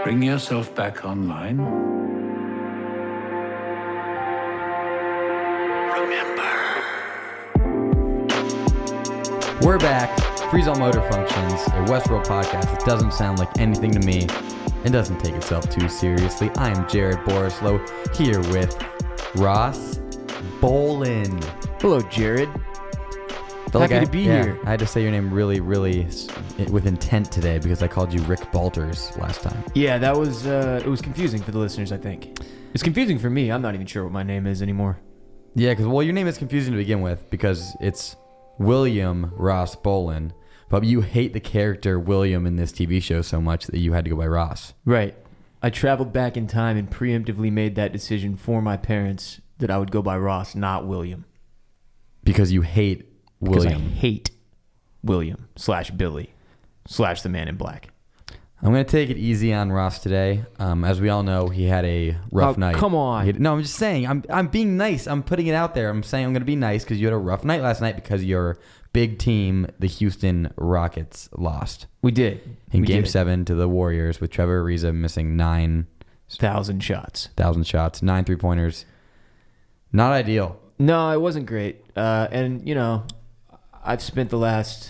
Bring yourself back online. We're back. Freeze All Motor Functions, a Westworld podcast that doesn't sound like anything to me and doesn't take itself too seriously. I am Jared Borislow here with Ross Bolin. Hello, Jared. Felt Happy to be here. I had to say your name really with intent today because I called you Rick Balters last time. Yeah, that was it was confusing for the listeners, I think. It's confusing for me. I'm not even sure what my name is anymore. Yeah, because, well, your name is confusing to begin with because it's William Ross Bolin, but you hate the character William in this TV show so much that you had to go by Ross. Right. I traveled back in time and preemptively made that decision for my parents that I would go by Ross, not William. Because you hate William. Because I hate William / Billy / the Man in Black. I'm going to take it easy on Ross today. As we all know, he had a rough night. Come on. No, I'm just saying. I'm being nice. I'm putting it out there. I'm saying I'm going to be nice because you had a rough night last night because your big team, the Houston Rockets, lost. We did. In Game 7 to the Warriors with Trevor Ariza missing 9,000 shots. 9 3-pointers. Not ideal. No, it wasn't great. And, you know, I've spent the last,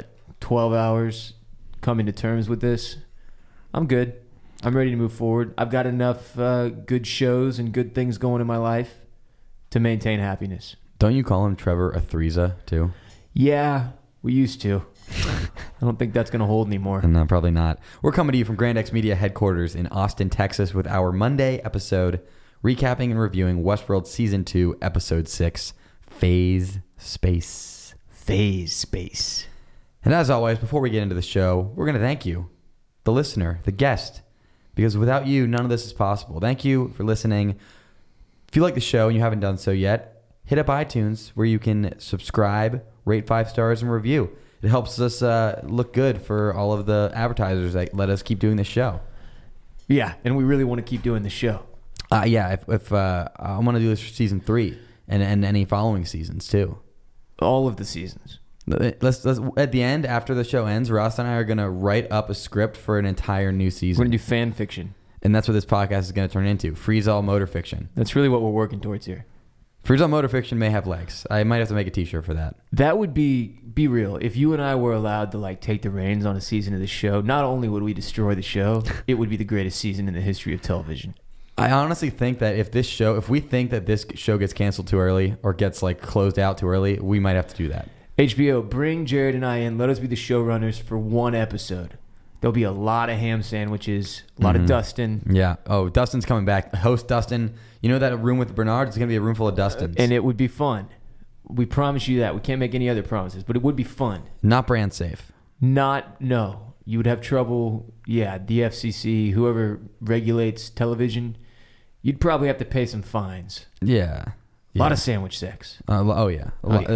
12 hours coming to terms with this. I'm good. I'm ready to move forward. I've got enough good shows and good things going in my life to maintain happiness. Don't you call him Trevor Ariza too? Yeah, we used to. I don't think that's going to hold anymore. No, probably not. We're coming to you from Grand X Media headquarters in Austin, Texas with our Monday episode recapping and reviewing Westworld Season 2, Episode 6, Phase Space. Phase Space. And as always, before we get into the show, we're going to thank you, the listener, the guest, because without you, none of this is possible. Thank you for listening. If you like the show and you haven't done so yet, hit up iTunes where you can subscribe, rate 5 stars, and review. It helps us look good for all of the advertisers that let us keep doing this show. Yeah, and we really want to keep doing the show. Yeah, if I want to do this for Season 3 and any following seasons too. All of the seasons. Let's at the end, after the show ends, Ross and I are going to write up a script for an entire new season. We're going to do fan fiction. And that's what this podcast is going to turn into. Freeze All Motor Fiction. That's really what we're working towards here. Freeze All Motor Fiction may have legs. I might have to make a t-shirt for that. That would be real. If you and I were allowed to take the reins on a season of the show, not only would we destroy the show, it would be the greatest season in the history of television. I honestly think that if we think that this show gets canceled too early or gets closed out too early, we might have to do that. HBO, bring Jared and I in. Let us be the showrunners for one episode. There'll be a lot of ham sandwiches, a lot of Dustin. Yeah. Oh, Dustin's coming back. Host Dustin. You know that room with Bernard? It's going to be a room full of Dustins. And it would be fun. We promise you that. We can't make any other promises, but it would be fun. Not brand safe. No. You would have trouble. Yeah, the FCC, whoever regulates television, you'd probably have to pay some fines. Yeah. A lot of sandwich sex. Oh, yeah.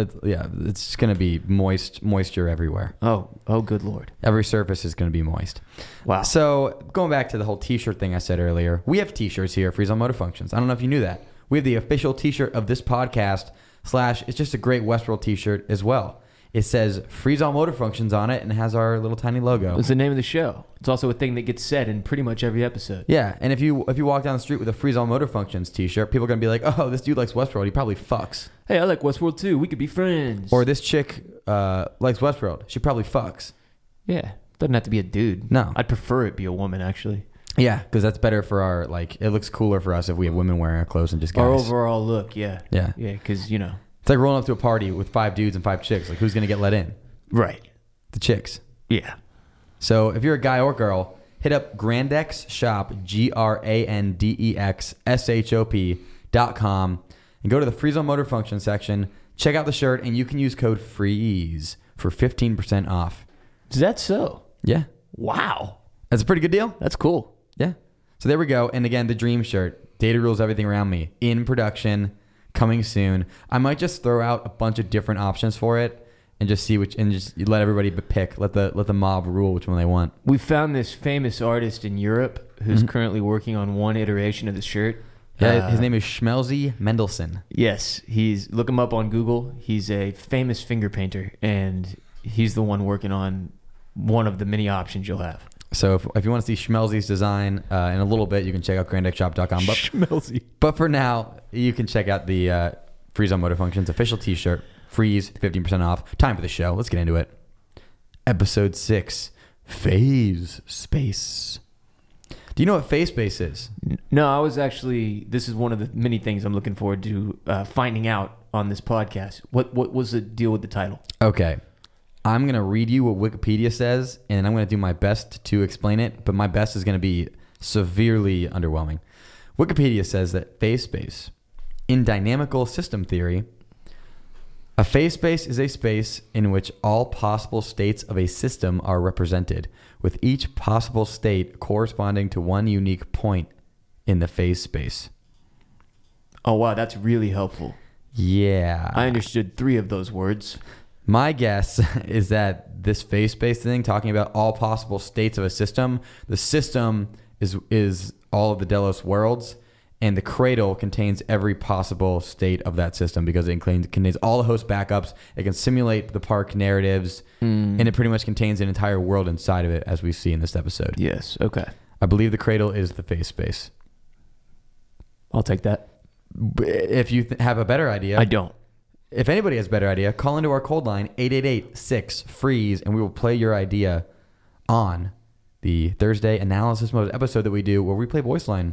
It's going to be moisture everywhere. Oh, good Lord. Every surface is going to be moist. Wow. So going back to the whole t-shirt thing I said earlier, we have t-shirts here at Freeze On Motor Functions. I don't know if you knew that. We have the official t-shirt of this podcast / it's just a great Westworld t-shirt as well. It says Freeze All Motor Functions on it and has our little tiny logo. It's the name of the show. It's also a thing that gets said in pretty much every episode. Yeah, and if you walk down the street with a Freeze All Motor Functions t-shirt, people are going to be like, oh, this dude likes Westworld. He probably fucks. Hey, I like Westworld too. We could be friends. Or this chick likes Westworld. She probably fucks. Yeah, doesn't have to be a dude. No. I'd prefer it be a woman, actually. Yeah, because that's better for our, it looks cooler for us if we have women wearing our clothes and just guys. Our overall look, yeah. Yeah. Yeah, because, It's like rolling up to a party with 5 dudes and 5 chicks. Who's going to get let in? Right. The chicks. Yeah. So if you're a guy or girl, hit up Grandex Shop, GRANDEXSHOP.com, and go to the Freeze On Motor Function section. Check out the shirt, and you can use code FREEZE for 15% off. Is that so? Yeah. Wow. That's a pretty good deal. That's cool. Yeah. So there we go. And again, the dream shirt. Data rules everything around me. In production. Coming soon. I might just throw out a bunch of different options for it and just see and just let everybody pick. Let the mob rule which one they want. We found this famous artist in Europe who's currently working on one iteration of the shirt. Yeah, his name is Schmelzy Mendelssohn. Yes, look him up on Google. He's a famous finger painter, and he's the one working on one of the many options you'll have. So if you want to see Schmelzy's design in a little bit, you can check out grandexshop.com. Schmelzy. But for now, you can check out the Freeze on Motor Functions official t-shirt. Freeze, 15% off. Time for the show. Let's get into it. Episode 6, Phase Space. Do you know what phase space is? No, I was actually. This is one of the many things I'm looking forward to finding out on this podcast. What was the deal with the title? Okay. I'm going to read you what Wikipedia says, and I'm going to do my best to explain it, but my best is going to be severely underwhelming. Wikipedia says that phase space, in dynamical system theory, a phase space is a space in which all possible states of a system are represented, with each possible state corresponding to one unique point in the phase space. Oh, wow, that's really helpful. Yeah. I understood 3 of those words. My guess is that this phase space thing, talking about all possible states of a system, the system is all of the Delos worlds, and the cradle contains every possible state of that system because it contains all the host backups. It can simulate the park narratives, and it pretty much contains an entire world inside of it, as we see in this episode. Yes, okay. I believe the cradle is the phase space. I'll take that. If you have a better idea... I don't. If anybody has a better idea, call into our cold line, 888-6-FREEZE, and we will play your idea on the Thursday analysis mode episode that we do where we play voicemail,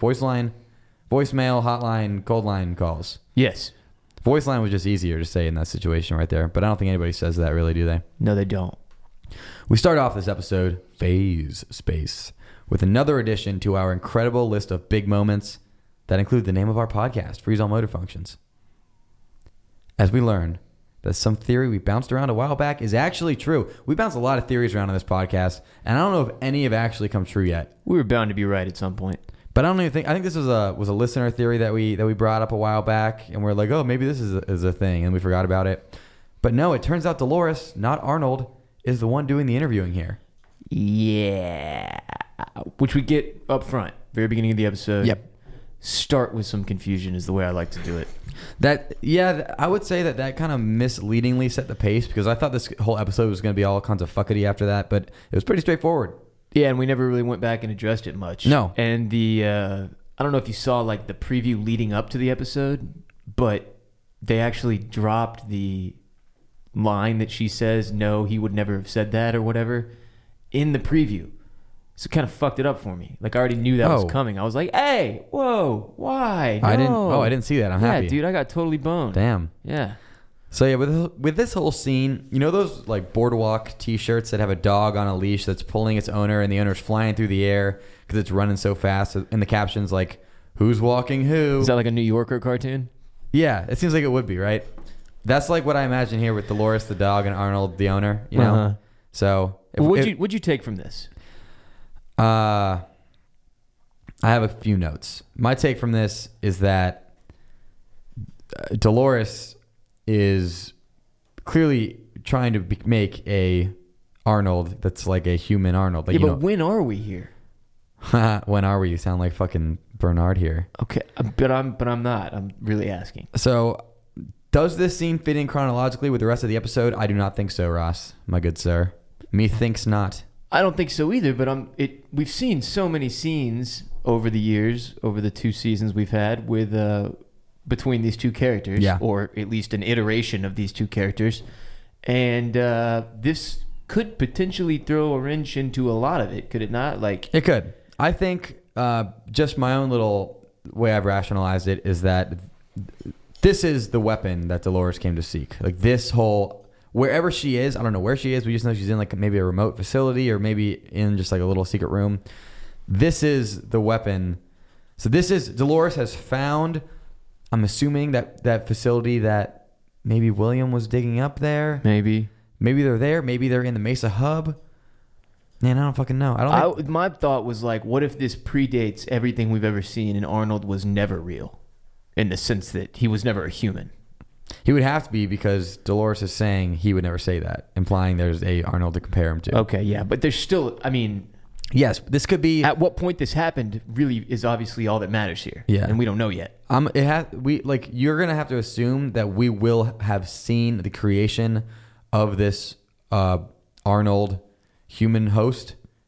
hotline, cold line calls. Yes. Voice line was just easier to say in that situation right there, but I don't think anybody says that really, do they? No, they don't. We start off this episode, Phase Space, with another addition to our incredible list of big moments that include the name of our podcast, Freeze on Motor Functions. As we learn that some theory we bounced around a while back is actually true. We bounced a lot of theories around on this podcast, and I don't know if any have actually come true yet. We were bound to be right at some point. But I don't even think, I think this was a listener theory that we brought up a while back, and we're like, oh, maybe this is a thing, and we forgot about it. But no, it turns out Dolores, not Arnold, is the one doing the interviewing here. Yeah. Which we get up front, very beginning of the episode. Yep. Start with some confusion is the way I like to do it. I would say that kind of misleadingly set the pace because I thought this whole episode was going to be all kinds of fuckity after that, but it was pretty straightforward. Yeah, and we never really went back and addressed it much. No. And I don't know if you saw like the preview leading up to the episode, but they actually dropped the line that she says, no, he would never have said that or whatever in the preview. So it kind of fucked it up for me. Like I already knew that was coming. I was like, hey, whoa, why? No. I didn't see that. I'm happy. Yeah, dude, I got totally boned. Damn. Yeah. So yeah, with this whole scene, you know those like boardwalk t-shirts that have a dog on a leash that's pulling its owner and the owner's flying through the air because it's running so fast, and the caption's like, who's walking who? Is that like a New Yorker cartoon? Yeah, it seems like it would be, right? That's like what I imagine here with Dolores the dog and Arnold the owner, you know? Uh-huh. So what'd you take from this? I have a few notes. My take from this is that Dolores is clearly trying to make a Arnold that's like a human Arnold. Like, yeah, but when are we here? When are we? You sound like fucking Bernard here. Okay, but I'm not. I'm really asking. So, does this scene fit in chronologically with the rest of the episode? I do not think so, Ross, my good sir. Methinks not. I don't think so either, but we've seen so many scenes over the years, over the 2 seasons we've had with between these two characters, yeah, or at least an iteration of these two characters, and this could potentially throw a wrench into a lot of it, could it not? Like it could. I think just my own little way I've rationalized it is that this is the weapon that Dolores came to seek. Like this whole. Wherever she is, I don't know where she is. We just know she's in like maybe a remote facility or maybe in just like a little secret room. This is the weapon. So this is Dolores has found, I'm assuming that facility that maybe William was digging up there. Maybe they're there. Maybe they're in the Mesa hub. Man, I don't fucking know. My thought was like, what if this predates everything we've ever seen and Arnold was never real in the sense that he was never a human? He would have to be because Dolores is saying he would never say that, implying there's a Arnold to compare him to. Okay, yeah, but there's still, I mean... Yes, this could be... At what point this happened really is obviously all that matters here. Yeah. And we don't know yet. You're going to have to assume that we will have seen the creation of this Arnold human host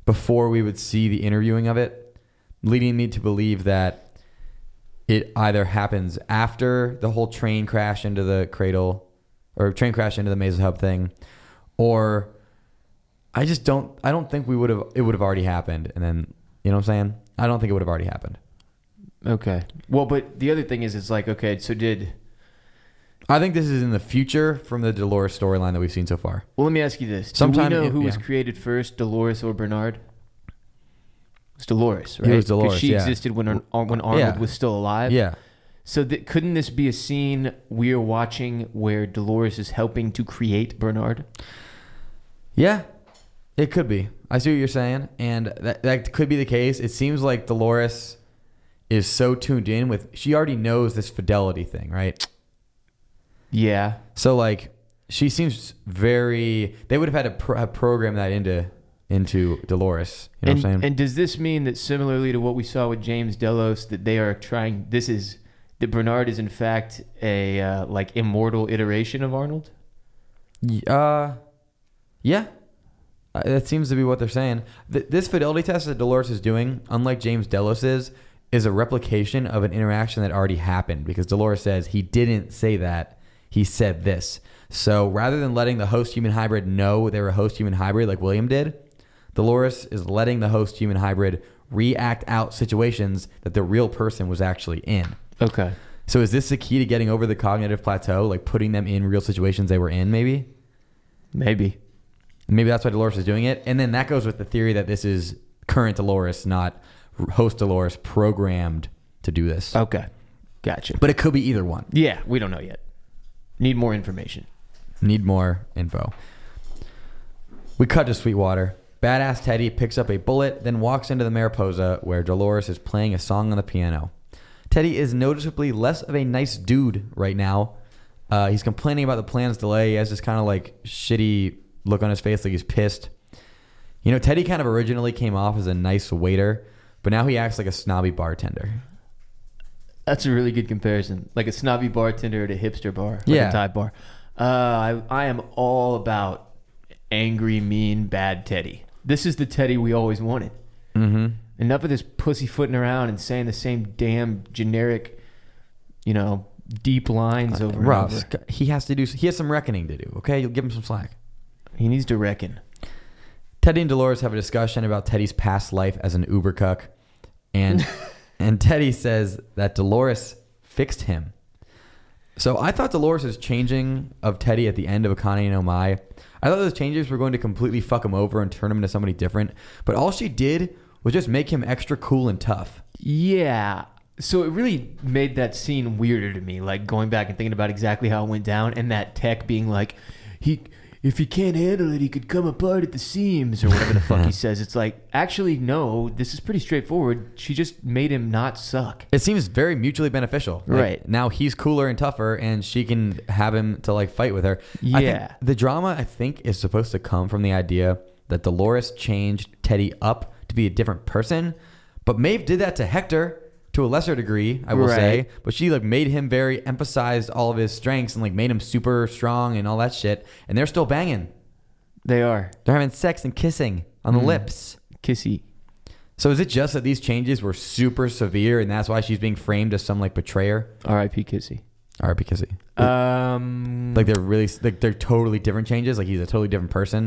before we would see the interviewing of it, leading me to believe that it either happens after the whole train crash into the cradle or train crash into the Mesa Hub thing, or I don't think it would have already happened. And then, you know what I'm saying? I don't think it would have already happened. Okay. Well, but the other thing is, it's like, okay, so I think this is in the future from the Dolores storyline that we've seen so far. Well, let me ask you this. Sometime- Do we know who yeah. was created first, Dolores or Bernard? It's Dolores, right? It was Dolores, 'Cause she yeah. existed when Arnold Yeah. was still alive. Yeah. So couldn't this be a scene we're watching where Dolores is helping to create Bernard? Yeah, it could be. I see what you're saying, and that could be the case. It seems like Dolores is so tuned in with, she already knows this fidelity thing, right? Yeah. So like, she seems very. They would have had to have programmed that into Dolores. You know what I'm saying? And does this mean that, similarly to what we saw with James Delos, that they are trying? That Bernard is in fact a like immortal iteration of Arnold? Yeah. That seems to be what they're saying. This fidelity test that Dolores is doing, unlike James Delos is a replication of an interaction that already happened, because Dolores says he didn't say that. He said this. So rather than letting the host human hybrid know they were a host human hybrid like William did, Dolores is letting the host human hybrid react out situations that the real person was actually in. Okay. So is this the key to getting over the cognitive plateau, like putting them in real situations they were in, maybe? Maybe That's why Dolores is doing it. And then that goes with the theory that this is current Dolores, not host Dolores programmed to do this. Okay. Gotcha. But it could be either one. Yeah, we don't know yet. Need more information. Need more info. We cut to Sweetwater. Badass Teddy picks up a bullet, then walks into the Mariposa where Dolores is playing a song on the piano. Teddy is noticeably less of a nice dude right now. He's complaining about the plan's delay. He has this kind of like shitty look on his face, like he's pissed. You know, Teddy kind of originally came off as a nice waiter, but now he acts like a snobby bartender. That's a really good comparison. Like a snobby bartender at a hipster bar. Like Yeah. a dive bar. I am all about angry, mean, bad Teddy. This is the Teddy we always wanted. Mm-hmm. Enough of this pussyfooting around and saying the same damn generic, deep lines over and Rob, over. he has some reckoning to do, okay? You'll give him some slack. He needs to reckon. Teddy and Dolores have a discussion about Teddy's past life as an Uber cuck, and and Teddy says that Dolores fixed him. So I thought Dolores' changing of Teddy at the end of Akane no Mai, I thought those changes were going to completely fuck him over and turn him into somebody different, but all she did was just make him extra cool and tough. Yeah. So it really made that scene weirder to me, like going back and thinking about exactly how it went down, and that tech being like, if he can't handle it, he could come apart at the seams, or whatever the fuck he says. It's like, actually, no, this is pretty straightforward. She just made him not suck. It seems very mutually beneficial. Like, Right. now he's cooler and tougher, and she can have him to like fight with her. I think Yeah. the drama, I think, is supposed to come from the idea that Dolores changed Teddy up to be a different person, but Maeve did that to Hector to a lesser degree, I will say. But she like made him emphasized all of his strengths and like made him super strong and all that shit. And they're still banging. They are. They're having sex and kissing on the lips. Kissy. So is it just that these changes were super severe and that's why she's being framed as some like betrayer? R.I.P. Kissy. R.I.P. Kissy. Like they're really like they're totally different changes. Like he's a totally different person.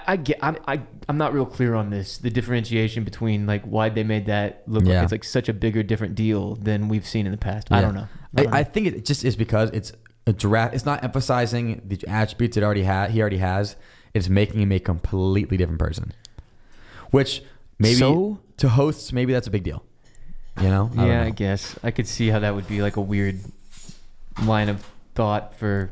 I'm not real clear on this. The differentiation between like why they made that look like it's like such a bigger, different deal than we've seen in the past. I Yeah. don't know. I think it just is because it's a draft. It's not emphasizing the attributes he already has. It's making him a completely different person. Which maybe to hosts, maybe that's a big deal. You know? I don't know. I guess I could see how that would be like a weird line of thought for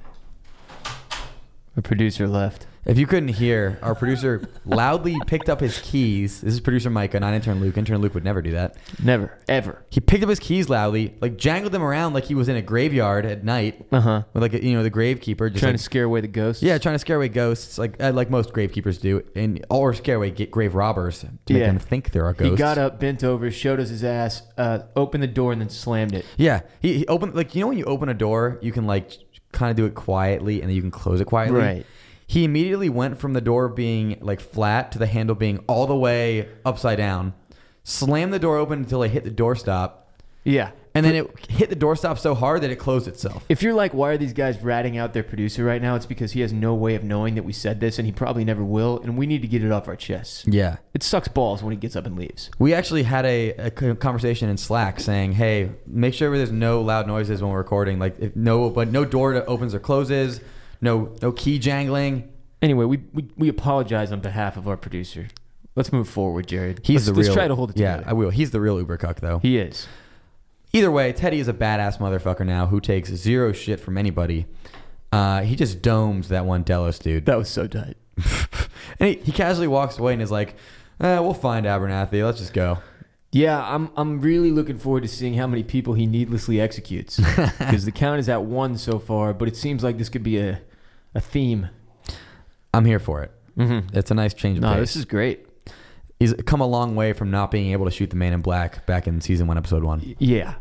a producer left. If you couldn't hear, our producer loudly picked up his keys. This is producer Micah, not intern Luke. Intern Luke would never do that. Never, ever. He picked up his keys loudly, like jangled them around like he was in a graveyard at night. Uh-huh. With like the gravekeeper. Just Trying like, to scare away the ghosts. Yeah, trying to scare away ghosts, like most gravekeepers do, or scare away grave robbers to make them think there are ghosts. He got up, bent over, showed us his ass, opened the door, and then slammed it. Yeah, he opened when you open a door, you can like kind of do it quietly, and then you can close it quietly. Right. He immediately went from the door being like flat to the handle being all the way upside down, slammed the door open until it hit the doorstop, Yeah. and then it hit the doorstop so hard that it closed itself. If you're like, why are these guys ratting out their producer right now? It's because he has no way of knowing that we said this, and he probably never will, and we need to get it off our chests. Yeah. It sucks balls when he gets up and leaves. We actually had a conversation in Slack saying, hey, make sure there's no loud noises when we're recording. Like, if no door that opens or closes, no key jangling. Anyway, we apologize on behalf of our producer. Let's move forward, Jared. Let's try to hold it together. Yeah, I will. He's the real Uber cuck, though. He is. Either way, Teddy is a badass motherfucker now who takes zero shit from anybody. He just domes that one Delos dude. That was so tight. And he casually walks away and is like, we'll find Abernathy. Let's just go. Yeah, I'm really looking forward to seeing how many people he needlessly executes. Because the count is at 1 so far, but it seems like this could be a theme. I'm here for it. Mm-hmm. It's a nice change of No, pace. this is great. He's come a long way from not being able to shoot the Man in Black back in season 1, episode 1. Yeah.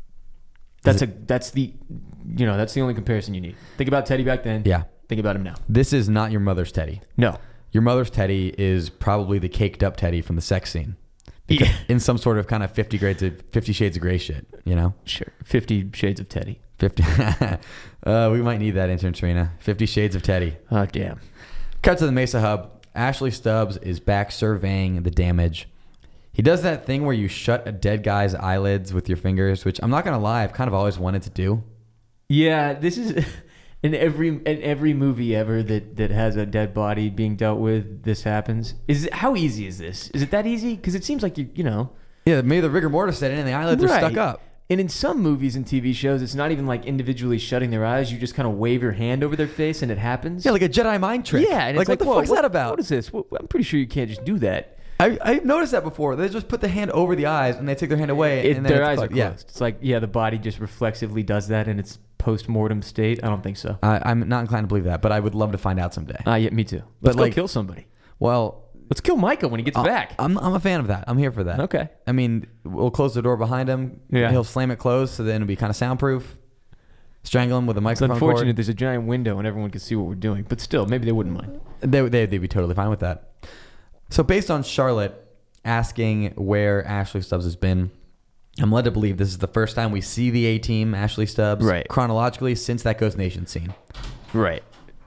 That's the only comparison you need. Think about Teddy back then. Yeah. Think about him now. This is not your mother's Teddy. No. Your mother's Teddy is probably the caked up Teddy from the sex scene. Because in some sort of kind of 50 Shades of Grey shit, you know? Sure. 50 Shades of Teddy. 50. We might need that, intern Serena. 50 Shades of Teddy. Oh, damn. Cut to the Mesa Hub. Ashley Stubbs is back surveying the damage. He does that thing where you shut a dead guy's eyelids with your fingers, which I'm not going to lie, I've kind of always wanted to do. Yeah, this is in every movie ever that has a dead body being dealt with, this happens. How easy is this? Is it that easy? Because it seems like you know. Yeah, maybe the rigor mortis set in and the eyelids are stuck up. And in some movies and TV shows, it's not even like individually shutting their eyes. You just kind of wave your hand over their face and it happens. Yeah, like a Jedi mind trick. Yeah, and like, it's what the fuck's that about? What is this? I'm pretty sure you can't just do that. I've noticed that before. They just put the hand over the eyes and they take their hand away. And then their eyes are closed. Yeah. It's like, the body just reflexively does that in its post-mortem state. I don't think so. I'm not inclined to believe that, but I would love to find out someday. Yeah, me too. Let's go like- kill somebody. Well, Let's kill Micah when he gets back. I'm a fan of that. I'm here for that. Okay. I mean, we'll close the door behind him. Yeah. He'll slam it closed, so then it'll be kind of soundproof. Strangle him with a It's microphone unfortunate cord. there's a giant window and everyone can see what we're doing. But still, maybe they wouldn't mind. They'd be totally fine with that. So based on Charlotte asking where Ashley Stubbs has been, I'm led to believe this is the first time we see the A-Team, Ashley Stubbs, Right. chronologically since that Ghost Nation scene. Right.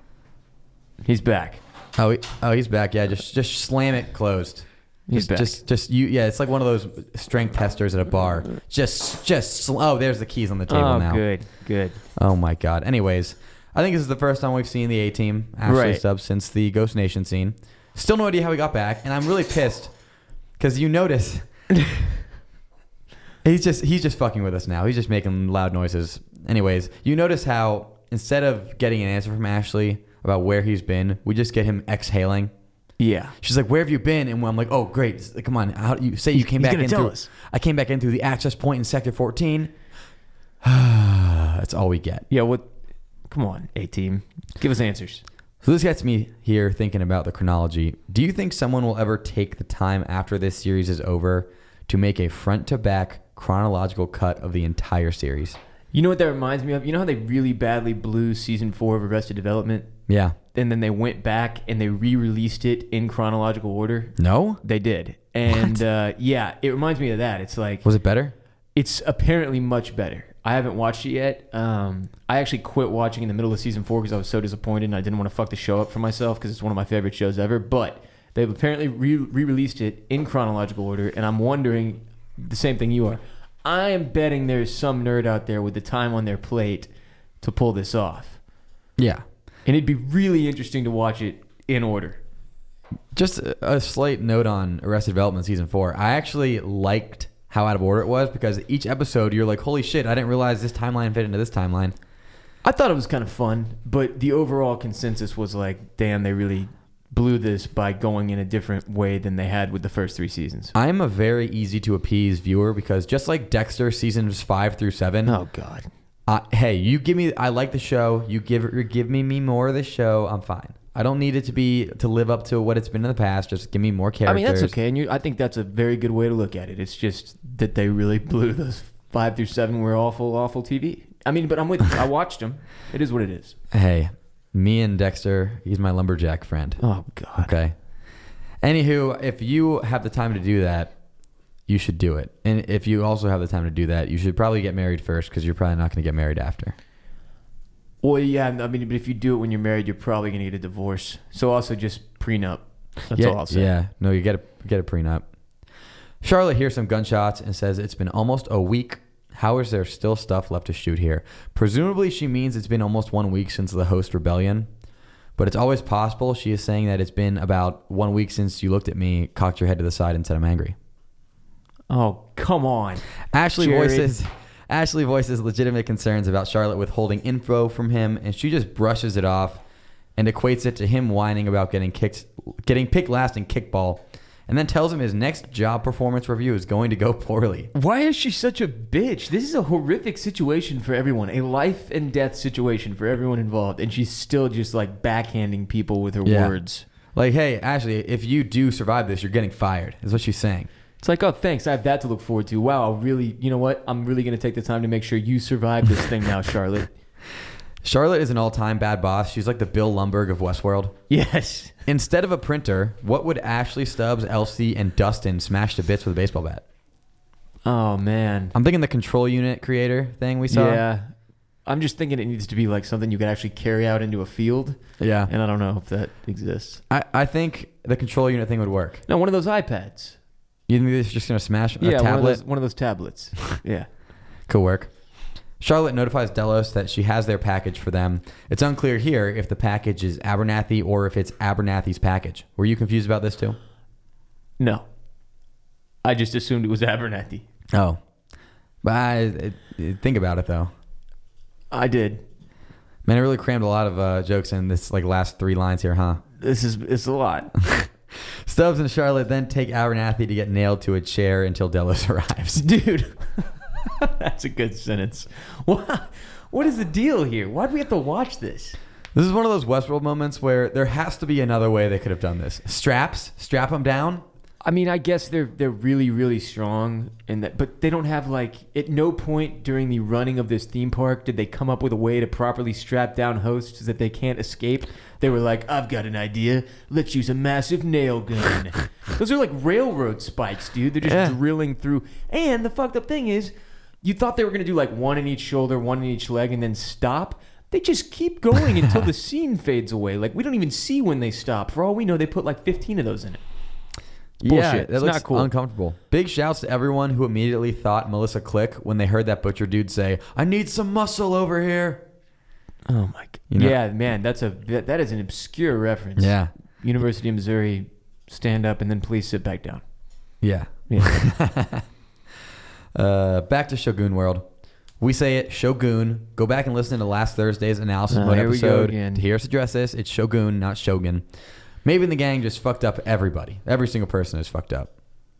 He's back. Oh, he's back. Yeah, just slam it closed. He's back. Yeah, it's like one of those strength testers at a bar. Oh, there's the keys on the table now. Good. Oh my God. Anyways, I think this is the first time we've seen the A-Team, Ashley Right. Stubbs, since the Ghost Nation scene. Still no idea how he got back, and I'm really pissed because you notice he's just fucking with us now. He's just making loud noises. Anyways, you notice how instead of getting an answer from Ashley about where he's been, we just get him exhaling. Yeah. She's like, "Where have you been?" And I'm like, "Oh, great! Come on, how do you say you came He's back gonna in tell through? us. I came back in through the access point in Sector 14." That's all we get. Yeah, what? Come on, A-Team. Give us answers. So this gets me here thinking about the chronology. Do you think someone will ever take the time after this series is over to make a front-to-back chronological cut of the entire series? You know what that reminds me of? You know how they really badly blew season 4 of Arrested Development? Yeah. And then they went back and they re-released it in chronological order? No? They did. And yeah, it reminds me of that. It's like, Was it better? it's apparently much better. I haven't watched it yet. I actually quit watching in the middle of season 4 because I was so disappointed and I didn't want to fuck the show up for myself because it's one of my favorite shows ever. But they've apparently re-released it in chronological order, and I'm wondering the same thing you are. I am betting there's some nerd out there with the time on their plate to pull this off. Yeah. And it'd be really interesting to watch it in order. Just a slight note on Arrested Development season 4. I actually liked how out of order it was because each episode you're like, holy shit, I didn't realize this timeline fit into this timeline. I thought it was kind of fun, but the overall consensus was like, damn, they really blew this by going in a different way than they had with the first 3 seasons. I'm a very easy to appease viewer because just like Dexter seasons 5 through 7. Oh, God. Hey, you give me. I like the show. You give me more of the show. I'm fine. I don't need it to live up to what it's been in the past. Just give me more characters. I mean, that's okay, and I think that's a very good way to look at it. It's just that they really blew those 5 through 7 were awful TV. I mean, but I'm with you. I watched them. It is what it is. Hey, Me and Dexter, he's my lumberjack friend. Oh God. Okay. Anywho, if you have the time to do that, you should do it. And if you also have the time to do that, you should probably get married first because you're probably not going to get married after. Well, yeah. I mean, but if you do it when you're married, you're probably gonna get a divorce. So also just prenup. That's all I'll say. Yeah. No, you get a prenup. Charlotte hears some gunshots and says it's been almost a week. How is there still stuff left to shoot here? Presumably she means it's been almost 1 week since the Host Rebellion. But it's always possible she is saying that it's been about 1 week since you looked at me, cocked your head to the side, and said I'm angry. Oh, come on. Ashley Jared. voices legitimate concerns about Charlotte withholding info from him, and she just brushes it off and equates it to him whining about getting picked last in kickball, and then tells him his next job performance review is going to go poorly. Why is she such a bitch? This is a horrific situation for everyone. A life and death situation for everyone involved. And she's still just like backhanding people with her words. Like, hey, Ashley, if you do survive this, you're getting fired, is what she's saying. It's like, oh, thanks. I have that to look forward to. Wow, you know what? I'm really going to take the time to make sure you survive this thing now, Charlotte. Charlotte is an all-time bad boss. She's like the Bill Lumbergh of Westworld. Yes. Instead of a printer, what would Ashley, Stubbs, Elsie, and Dustin smash to bits with a baseball bat? Oh, man. I'm thinking the control unit creator thing we saw. Yeah. I'm just thinking it needs to be like something you could actually carry out into a field. Yeah. And I don't know if that exists. I think the control unit thing would work. No, one of those iPads. You think it's just going to smash a Yeah, tablet? one of those tablets. Yeah. Could work. Charlotte notifies Delos that she has their package for them. It's unclear here if the package is Abernathy or if it's Abernathy's package. Were you confused about this too? No. I just assumed it was Abernathy. Oh. But I think about it though. I did. Man, I really crammed a lot of jokes in this like last 3 lines here, huh? It's a lot. Stubbs and Charlotte then take Abernathy to get nailed to a chair until Delos arrives. Dude. That's a good sentence. What is the deal here? Why do we have to watch this? This is one of those Westworld moments where there has to be another way they could have done this. Strap them down. I mean, I guess they're really, really strong in that, but they don't have like, at no point during the running of this theme park did they come up with a way to properly strap down hosts so that they can't escape. They were like, I've got an idea. Let's use a massive nail gun. Those are like railroad spikes, dude. They're just drilling through. And the fucked up thing is, you thought they were going to do like one in each shoulder, one in each leg, and then stop. They just keep going until the scene fades away. Like, we don't even see when they stop. For all we know, they put like 15 of those in it. Yeah, Bullshit. that It's looks not cool. uncomfortable. Big shouts to everyone who immediately thought Melissa Click when they heard that butcher dude say, I need some muscle over here. Oh my god. You know? Yeah, man, that is an obscure reference. Yeah. University of Missouri, stand up and then please sit back down. Yeah. Yeah. Back to Shogun World. We say it, Shogun. Go back and listen to last Thursday's analysis mode here we go episode again. to hear us address this. It's Shogun, not Shogun. Maeve and the gang just fucked up everybody. Every single person is fucked up.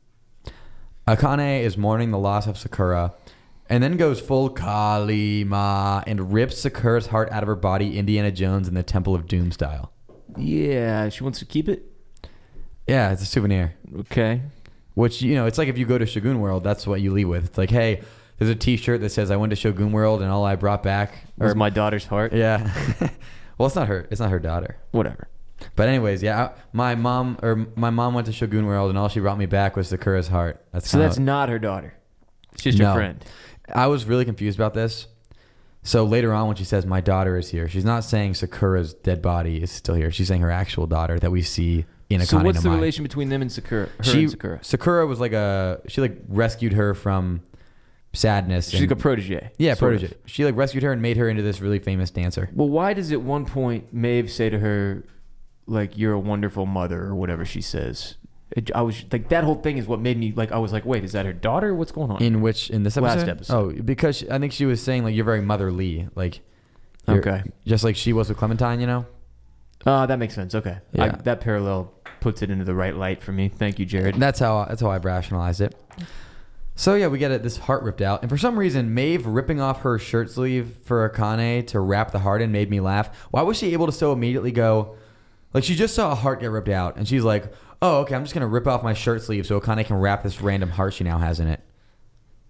Akane is mourning the loss of Sakura and then goes full Kalima and rips Sakura's heart out of her body, Indiana Jones in the Temple of Doom style. Yeah, she wants to keep it. Yeah, it's a souvenir. Okay. Which, you know, it's like if you go to Shogun World, that's what you leave with. It's like, hey, there's a t-shirt that says I went to Shogun World and all I brought back Or my daughter's heart. Yeah. Well, it's not her daughter. Whatever. But anyways, yeah, my mom went to Shogun World and all she brought me back was Sakura's heart. So that's not her daughter. It's just her friend. I was really confused about this. So later on when she says my daughter is here, she's not saying Sakura's dead body is still here. She's saying her actual daughter that we see in Akane So what's no the Mai. relation between them and Sakura? And Sakura. Sakura was like she rescued her from sadness. She's like a protege. Yeah, sort protege. of. She rescued her and made her into this really famous dancer. Well, why does at one point Maeve say to her, like, you're a wonderful mother or whatever she says? I was like, that whole thing is what made me like, I was like, wait, is that her daughter? What's going on? In this episode? Last episode. Oh, because I think she was saying like you're very motherly, like Okay. just like she was with Clementine, you know. That makes sense. Okay. Yeah. That parallel puts it into the right light for me. Thank you, Jared. That's how I've rationalized it. So yeah, we get this heart ripped out, and for some reason, Maeve ripping off her shirt sleeve for Akane to wrap the heart in made me laugh. Why was she able to so immediately go, like she just saw a heart get ripped out, and she's like, oh, okay, I'm just gonna rip off my shirt sleeve so Akane can wrap this random heart she now has in it.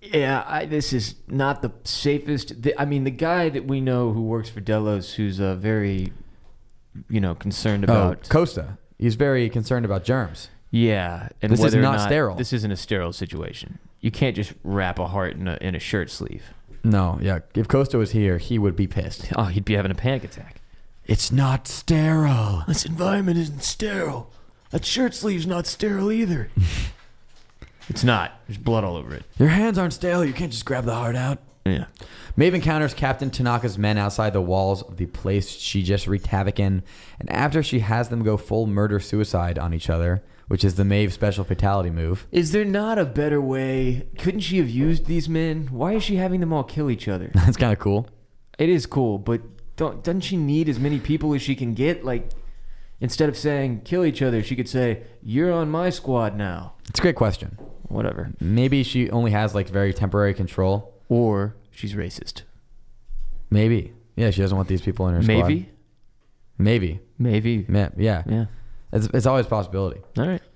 Yeah, this is not the safest. I mean, the guy that we know who works for Delos, who's very, concerned about. Costa. He's very concerned about germs. Yeah, and This is whether or not sterile. This isn't a sterile situation. You can't just wrap a heart in a shirt sleeve. No, yeah. If Costa was here, he would be pissed. Oh, he'd be having a panic attack. It's not sterile. This environment isn't sterile. That shirt sleeve's not sterile either. It's not. There's blood all over it. Your hands aren't sterile. You can't just grab the heart out. Yeah. Maeve encounters Captain Tanaka's men outside the walls of the place she just wreaked havoc in, and after she has them go full murder-suicide on each other, which is the Maeve special fatality move. Is there not a better way? Couldn't she have used these men? Why is she having them all kill each other? That's kind of cool. It is cool, but doesn't she need as many people as she can get? Like, instead of saying kill each other, she could say, "You're on my squad now." It's a great question. Whatever. Maybe she only has like very temporary control. Or she's racist. Maybe. Yeah, she doesn't want these people in her squad. Maybe. Maybe. Yeah. Yeah. It's always a possibility. All right.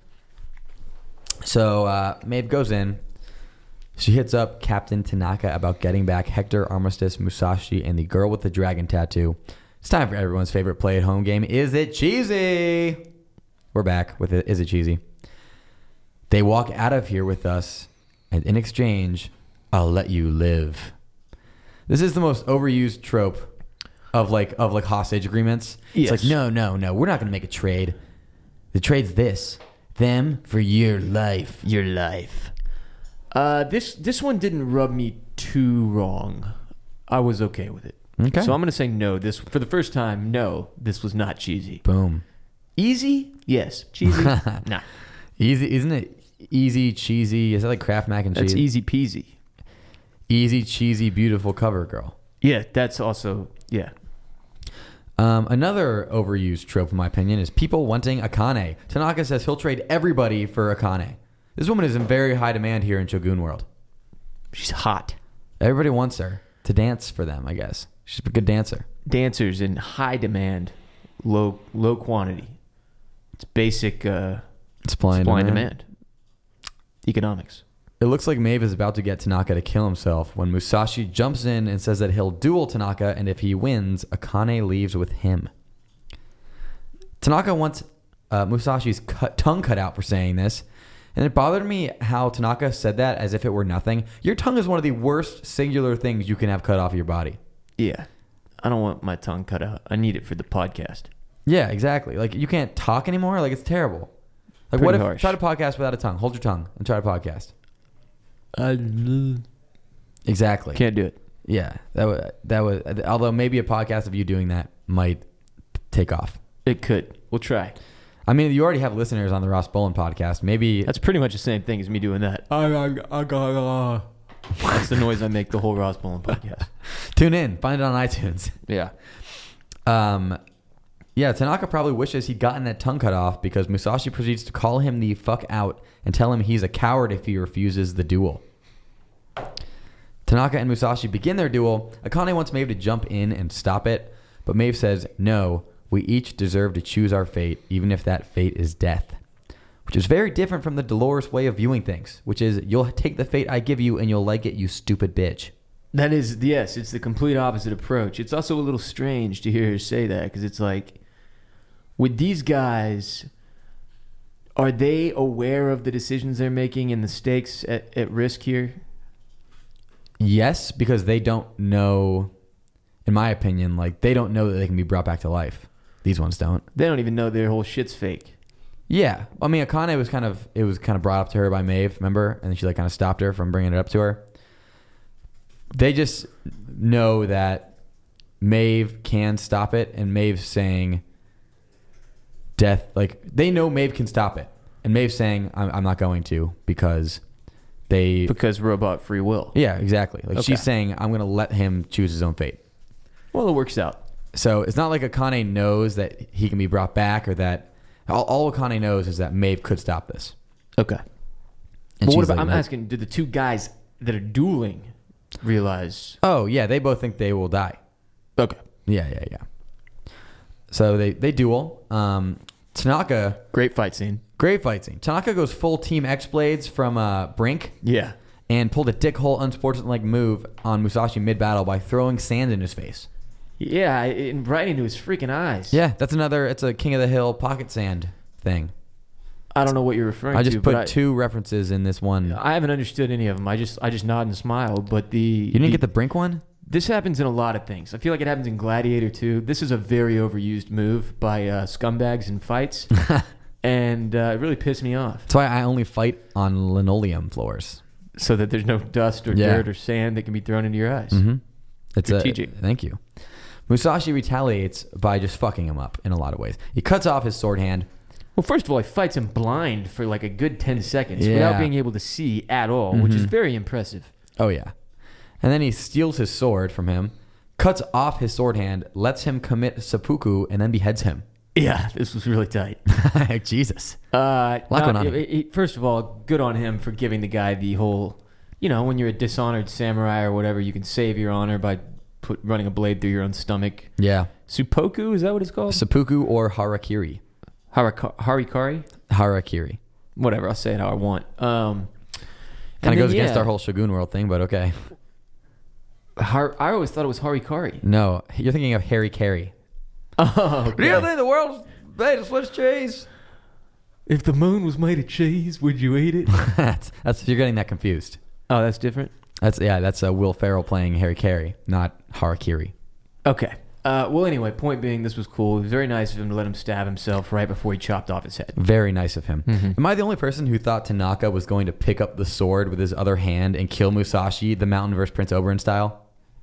So Maeve goes in. She hits up Captain Tanaka about getting back Hector, Armistice, Musashi, and the girl with the dragon tattoo. It's time for everyone's favorite play-at-home game. Is it cheesy? We're back with it. Is it cheesy? They walk out of here with us, and in exchange, I'll let you live. This is the most overused trope of hostage agreements. Yes. It's like, no, we're not going to make a trade. The trade's this. Them for your life. Your life. This one didn't rub me too wrong. I was okay with it. Okay. So I'm going to say no. This, for the first time, no, this was not cheesy. Boom. Easy? Yes. Cheesy? Nah. Easy, isn't it? Easy, cheesy. Is that like Kraft mac and cheese? That's easy peasy. Easy, cheesy, beautiful cover girl. Yeah, that's also, yeah. Another overused trope, in my opinion, is people wanting Akane. Tanaka says he'll trade everybody for Akane. This woman is in very high demand here in Shogun World. She's hot. Everybody wants her to dance for them, I guess. She's a good dancer. Dancers in high demand, low quantity. It's basic Supply and demand. Economics. It looks like Maeve is about to get Tanaka to kill himself when Musashi jumps in and says that he'll duel Tanaka, and if he wins, Akane leaves with him. Tanaka wants Musashi's tongue cut out for saying this, and it bothered me how Tanaka said that as if it were nothing. Your tongue is one of the worst singular things you can have cut off of your body. Yeah. I don't want my tongue cut out. I need it for the podcast. Yeah, exactly. Like, you can't talk anymore? Like, it's terrible. Like, Pretty what if... harsh. Try to podcast without a tongue. Hold your tongue and try to podcast. Exactly. Can't do it. Yeah, that would. Although maybe a podcast of you doing that might take off. It could. We'll try. I mean, you already have listeners on the Ross Bolin podcast. Maybe That's pretty much the same thing as me doing that. That's the noise I make the whole Ross Bolin podcast. tune in, find it on iTunes. Yeah. Yeah, Tanaka probably wishes he'd gotten that tongue cut off because Musashi proceeds to call him the fuck out and tell him he's a coward if he refuses the duel. Tanaka and Musashi begin their duel. Akane wants Maeve to jump in and stop it, but Maeve says, no, we each deserve to choose our fate, even if that fate is death. Which is very different from the Dolores way of viewing things, which is, you'll take the fate I give you and you'll like it, you stupid bitch. That is, yes, it's the complete opposite approach. It's also a little strange to hear her say that because it's like, with these guys, are they aware of the decisions they're making and the stakes at risk here? Yes, because they don't know, in my opinion, like, they don't know that they can be brought back to life. These ones don't. They don't even know their whole shit's fake. Yeah. I mean, Akane was kind of brought up to her by Maeve, remember? And then she like kind of stopped her from bringing it up to her. They just know that Maeve can stop it, and Maeve's saying death, like, they know Maeve can stop it. And Maeve's saying, I'm not going to because robot free will. Yeah, exactly. Like, Okay. she's saying, I'm going to let him choose his own fate. Well, it works out. So it's not like Akane knows that he can be brought back or that... All Akane knows is that Maeve could stop this. Okay. And But what she's about, like, I'm "Nope." asking, do the two guys that are dueling realize? Oh, yeah, they both think they will die. Okay. Yeah. So they duel. Tanaka... Great fight scene. Great fight scene. Tanaka goes full Team X-Blades from Brink. Yeah. and pulled a dickhole unsportsmanlike move on Musashi mid-battle by throwing sand in his face. Yeah, and right into his freaking eyes. Yeah, it's a King of the Hill pocket sand thing. I don't know what you're referring to. I just put two references in this one. I haven't understood any of them. I just nod and smile. But You didn't get the Brink one? This happens in a lot of things. I feel like it happens in Gladiator too. This is a very overused move by scumbags in fights. And it really pissed me off. That's why I only fight on linoleum floors. So that there's no dust or dirt or sand that can be thrown into your eyes. Mm-hmm. It's strategic. Thank you. Musashi retaliates by just fucking him up in a lot of ways. He cuts off his sword hand. Well, first of all, he fights him blind for like a good 10 seconds Yeah. without being able to see at all, which is very impressive. Oh, yeah. And then he steals his sword from him, cuts off his sword hand, lets him commit seppuku, and then beheads him. Yeah, this was really tight. Jesus. Going on. First of all, good on him for giving the guy the whole, when you're a dishonored samurai or whatever, you can save your honor by running a blade through your own stomach. Yeah. Seppuku, is that what it's called? Seppuku or harakiri. Harikari? Harakiri. Whatever, I'll say it how I want. Kind of goes against our whole Shogun World thing, but okay. I always thought it was Harikari. No, you're thinking of Harry Carey. Oh, okay. Do you think the world's made of Swiss cheese? If the moon was made of cheese, would you eat it? that's you're getting that confused. Oh, that's different? That's Will Ferrell playing Harry Carey, not Harakiri. Okay. Well, anyway, point being, this was cool. It was very nice of him to let him stab himself right before he chopped off his head. Very nice of him. Mm-hmm. Am I the only person who thought Tanaka was going to pick up the sword with his other hand and kill Musashi, the Mountain vs. Prince Oberyn style?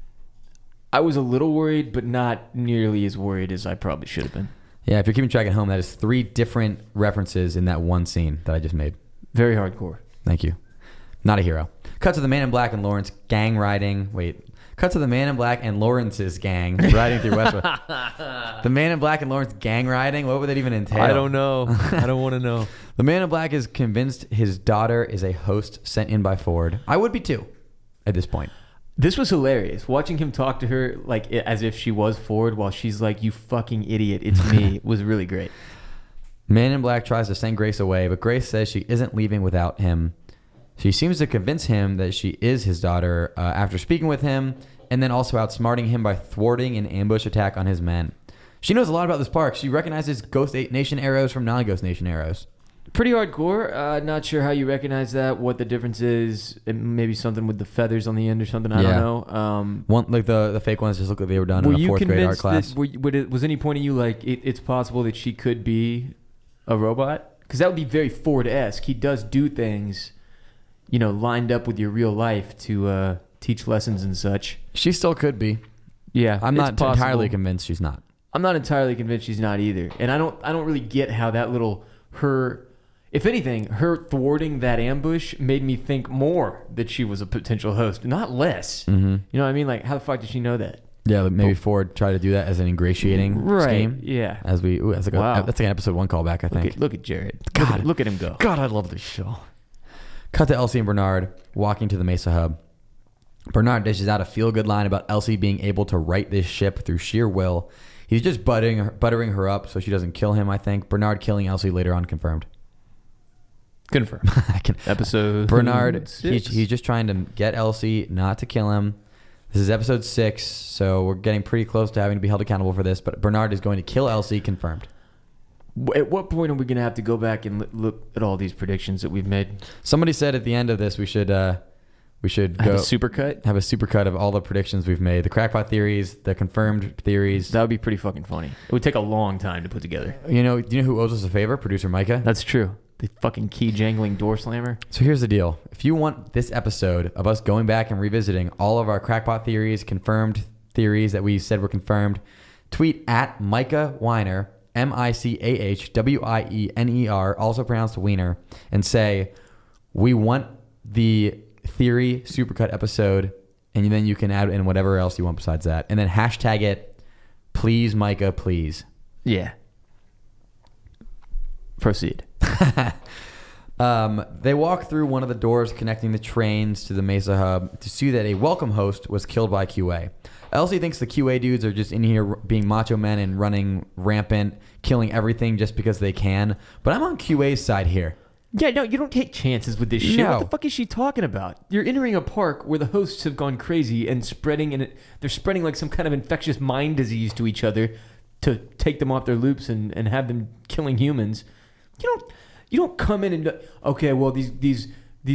I was a little worried, but not nearly as worried as I probably should have been. Yeah, if you're keeping track at home, that is 3 different references in that one scene that I just made. Very hardcore. Thank you. Not a hero. Cut to the Man in Black and Lawrence gang riding. Cut to the Man in Black and Lawrence's gang riding through Westwood. The Man in Black and Lawrence gang riding? What would that even entail? I don't know. I don't want to know. The Man in Black is convinced his daughter is a host sent in by Ford. I would be too at this point. This was hilarious. Watching him talk to her like as if she was Ford while she's like, "You fucking idiot, it's me," was really great. Man in Black tries to send Grace away, but Grace says she isn't leaving without him. She seems to convince him that she is his daughter after speaking with him, and then also outsmarting him by thwarting an ambush attack on his men. She knows a lot about this park. She recognizes Ghost Nation arrows from non-Ghost Nation arrows. Pretty hardcore. Not sure how you recognize that, what the difference is. Maybe something with the feathers on the end or something. I don't know. One like the fake ones just look like they were done in a 4th grade art class. Was any point of you like it's possible that she could be a robot? Because that would be very Ford-esque. He does do things, lined up with your real life to teach lessons and such. She still could be. Yeah, I'm not entirely convinced she's not. I'm not entirely convinced she's not either, and I don't really get how that little her. If anything, her thwarting that ambush made me think more that she was a potential host, not less. Mm-hmm. You know what I mean? Like, how the fuck did she know that? Yeah, maybe Ford tried to do that as an ingratiating scheme. Yeah. That's like an episode 1 callback, I think. Look at Jared. God, look at him go. God, I love this show. Cut to Elsie and Bernard walking to the Mesa hub. Bernard dishes out a feel-good line about Elsie being able to right this ship through sheer will. He's just buttering her up so she doesn't kill him, I think. Bernard killing Elsie later on confirmed. Confirmed. Episode Bernard, 6. he's just trying to get Elsie not to kill him. This is episode 6, so we're getting pretty close to having to be held accountable for this, but Bernard is going to kill Elsie, confirmed. At what point are we going to have to go back and look at all these predictions that we've made? Somebody said at the end of this we should have a supercut of all the predictions we've made, the crackpot theories, the confirmed theories. That would be pretty fucking funny. It would take a long time to put together. Do you know who owes us a favor? Producer Micah. That's true. The fucking key jangling door slammer. So here's the deal. If you want this episode of us going back and revisiting all of our crackpot theories, confirmed theories that we said were confirmed, tweet at Micah Weiner, MICAHWIENER, also pronounced Wiener, and say, we want the theory supercut episode, and then you can add in whatever else you want besides that. And then hashtag it, please Micah, please. Yeah. Proceed. They walk through one of the doors connecting the trains to the Mesa hub to see that a welcome host was killed by QA. Elsie thinks the QA dudes are just in here being macho men and running rampant, killing everything just because they can. But I'm on QA's side here. Yeah, no, you don't take chances with this shit. No. What the fuck is she talking about? You're entering a park where the hosts have gone crazy and they're spreading like some kind of infectious mind disease to each other to take them off their loops and have them killing humans. You don't come in and okay, well these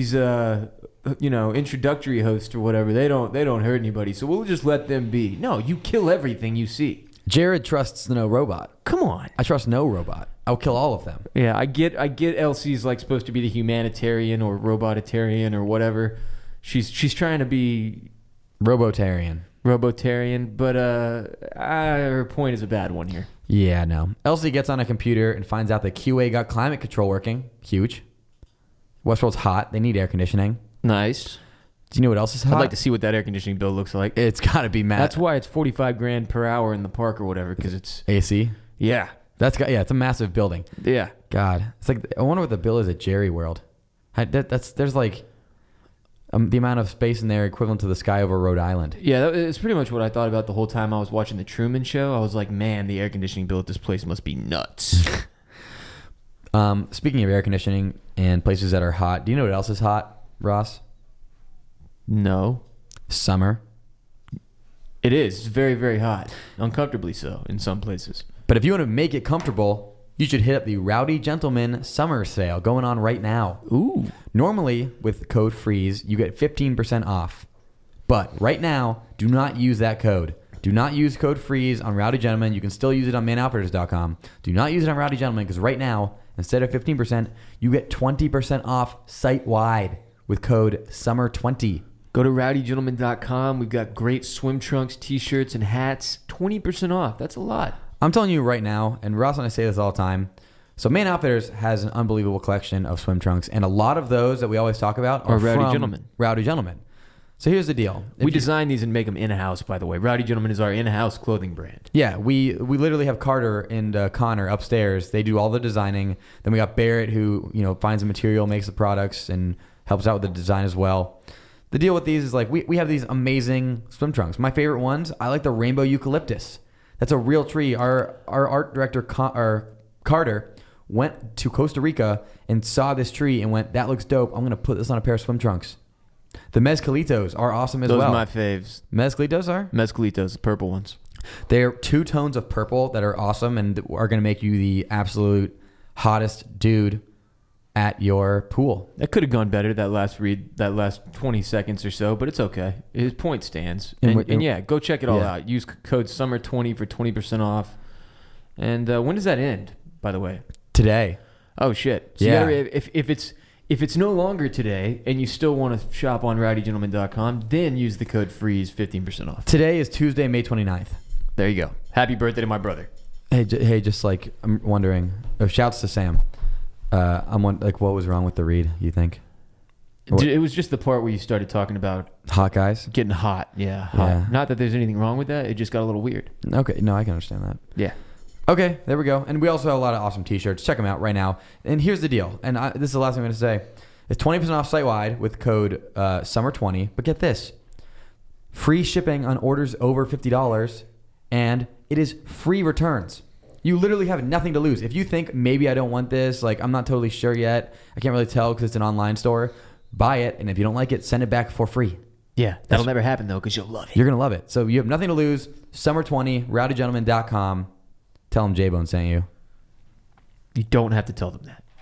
introductory hosts or whatever, they don't hurt anybody, so we'll just let them be. No, you kill everything you see. Jared trusts no robot. Come on. I trust no robot. I'll kill all of them. Yeah, I get Elsie's like supposed to be the humanitarian or robotitarian or whatever. She's trying to be Robotarian, but her point is a bad one here. Yeah, no. Elsie gets on a computer and finds out that QA got climate control working. Huge. Westworld's hot. They need air conditioning. Nice. Do you know what else is hot? I'd like to see what that air conditioning bill looks like. It's got to be mad. That's why it's $45,000 per hour in the park or whatever, because it's AC. yeah. It's a massive building. Yeah. God, it's like I wonder what the bill is at Jerry World. There's like the amount of space in there equivalent to the sky over Rhode Island. Yeah, it's pretty much what I thought about the whole time I was watching the Truman Show. I was like, man, the air conditioning bill at this place must be nuts. Speaking of air conditioning and places that are hot, do you know what else is hot, Ross? No. Summer. It is. It's very, very hot. Uncomfortably so in some places. But if you want to make it comfortable, you should hit up the Rowdy Gentleman Summer Sale going on right now. Ooh. Normally, with code FREEZE, you get 15% off. But right now, do not use that code. Do not use code FREEZE on Rowdy Gentleman. You can still use it on ManOutfitters.com. Do not use it on Rowdy Gentleman because right now, instead of 15%, you get 20% off site-wide with code SUMMER20. Go to rowdygentleman.com. We've got great swim trunks, t-shirts, and hats. 20% off. That's a lot. I'm telling you right now, and Ross and I say this all the time, so Man Outfitters has an unbelievable collection of swim trunks, and a lot of those that we always talk about are Rowdy from Gentleman. Rowdy Gentleman. So here's the deal. We design these and make them in-house, by the way. Rowdy Gentleman is our in-house clothing brand. Yeah, we literally have Carter and Connor upstairs. They do all the designing. Then we got Barrett who, finds the material, makes the products, and helps out with the design as well. The deal with these is like we have these amazing swim trunks. My favorite ones, I like the rainbow eucalyptus. That's a real tree. Our art director Carter went to Costa Rica and saw this tree and went, that looks dope. I'm going to put this on a pair of swim trunks. The mezcalitos are awesome as well. Those are my faves. Mezcalitos are? Mezcalitos, the purple ones. They're 2 tones of purple that are awesome and are going to make you the absolute hottest dude at your pool. That could have gone better, that last 20 seconds or so, but it's okay. His point stands. And yeah, go check it all out. Use code SUMMER20 for 20% off. And when does that end, by the way? Today. Oh, shit. So yeah. If it's no longer today and you still want to shop on rowdygentleman.com, then use the code FREEZE 15% off. Today is Tuesday, May 29th. There you go. Happy birthday to my brother. Hey, just like I'm wondering. Shouts to Sam. What was wrong with the read? You think? It was just the part where you started talking about hot guys getting hot. Yeah, hot. Yeah. Not that there's anything wrong with that. It just got a little weird. Okay, no, I can understand that. Yeah. Okay, there we go. And we also have a lot of awesome t-shirts. Check them out right now. And here's the deal. And this is the last thing I'm going to say. It's 20% off site-wide with code SUMMER20. But get this. Free shipping on orders over $50. And it is free returns. You literally have nothing to lose. If you think, maybe I don't want this, like I'm not totally sure yet, I can't really tell because it's an online store, buy it. And if you don't like it, send it back for free. Yeah, that'll never happen though because you'll love it. You're going to love it. So you have nothing to lose. SUMMER20, rowdygentleman.com. Tell them J-Bone sent you. You don't have to tell them that.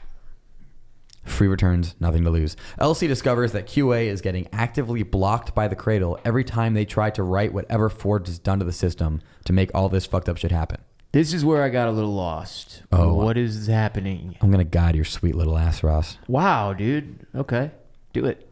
Free returns, nothing to lose. Elsie discovers that QA is getting actively blocked by the Cradle every time they try to write whatever Ford has done to the system to make all this fucked up shit happen. This is where I got a little lost. Oh. What is happening? I'm going to guide your sweet little ass, Ross. Wow, dude. Okay. Do it.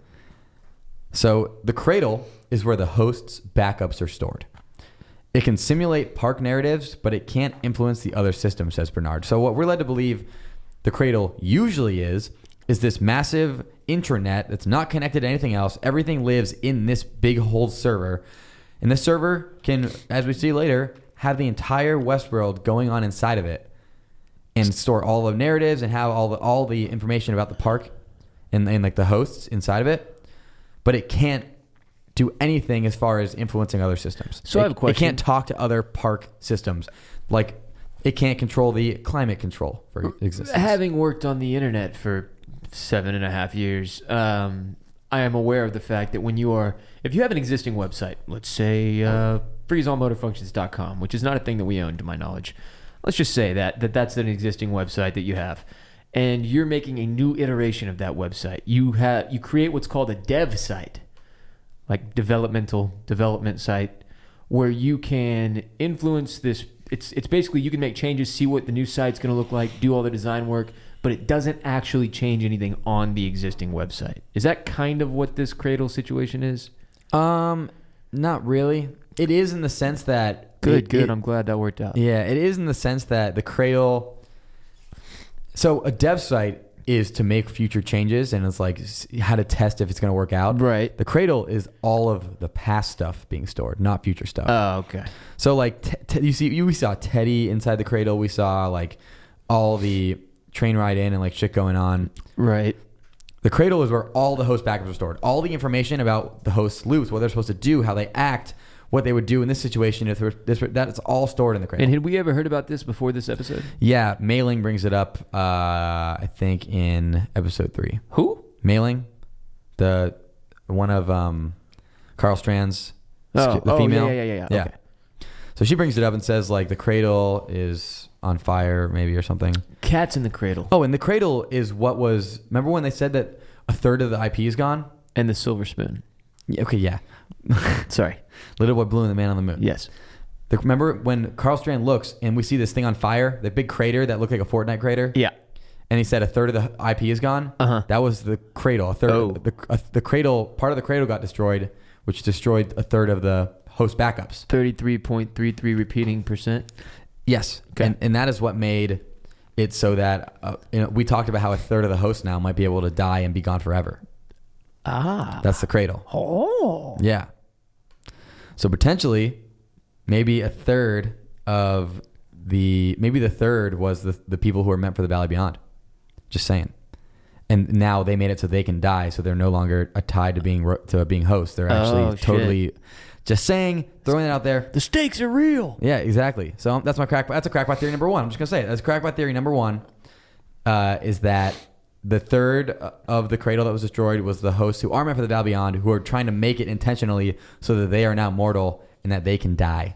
So the Cradle is where the host's backups are stored. It can simulate park narratives, but it can't influence the other system, says Bernard. So what we're led to believe the Cradle usually is this massive intranet that's not connected to anything else. Everything lives in this big whole server. And this server can, as we see later, have the entire Westworld going on inside of it and store all the narratives and have all the information about the park and like the hosts inside of it. But it can't do anything as far as influencing other systems. So I have a question. It can't talk to other park systems. Like, it can't control the climate control for existence. Having worked on the internet for 7.5 years, I am aware of the fact that if you have an existing website, let's say freezeallmotorfunctions.com, which is not a thing that we own to my knowledge. Let's just say that's an existing website that you have, and you're making a new iteration of that website. You create what's called a dev site, like development site, where you can influence this. It's basically you can make changes, see what the new site's going to look like, do all the design work, but it doesn't actually change anything on the existing website. Is that kind of what this Cradle situation is? Not really. It is in the sense that Good. I'm glad that worked out. Yeah, it is in the sense that the Cradle. So a dev site is to make future changes, and it's like how to test if it's going to work out. Right. The Cradle is all of the past stuff being stored, not future stuff. Oh, okay. So like we saw Teddy inside the Cradle. We saw like all the train ride in and like shit going on. Right. The Cradle is where all the host backups are stored. All the information about the host loops, what they're supposed to do, how they act, what they would do in this situation, that's all stored in the Cradle. And had we ever heard about this before this episode? Yeah, Mailing brings it up, I think, in episode 3. Who? Mailing, the one of Carl Strand's, the female. Yeah. Okay. So she brings it up and says, like, the Cradle is on fire, maybe, or something. Cats in the Cradle. Oh, and the Cradle is what was... Remember when they said that a third of the IP is gone? And the Silver Spoon. Yeah, okay, yeah. Sorry. Little Boy Blue and the Man on the Moon. Yes. Remember when Carl Strand looks and we see this thing on fire, the big crater that looked like a Fortnite crater? Yeah. And he said a third of the IP is gone? Uh-huh. That was the Cradle. A third. Oh. The Cradle, part of the Cradle got destroyed, which destroyed a third of the host backups. 33.33 repeating percent. Yes. Okay. And that is what made it so that we talked about how a third of the hosts now might be able to die and be gone forever. Ah. That's the Cradle. Oh. Yeah. So potentially, maybe a third of maybe the third was the people who are meant for the Valley Beyond. Just saying. And now they made it so they can die, so they're no longer tied to being hosts. They're actually totally just saying, throwing it out there. The stakes are real. Yeah, exactly. So that's a crackpot theory number 1. I'm just gonna say it. That's crackpot theory number 1. Is that the third of the Cradle that was destroyed was the hosts who are meant for the Valley Beyond, who are trying to make it intentionally so that they are now mortal and that they can die.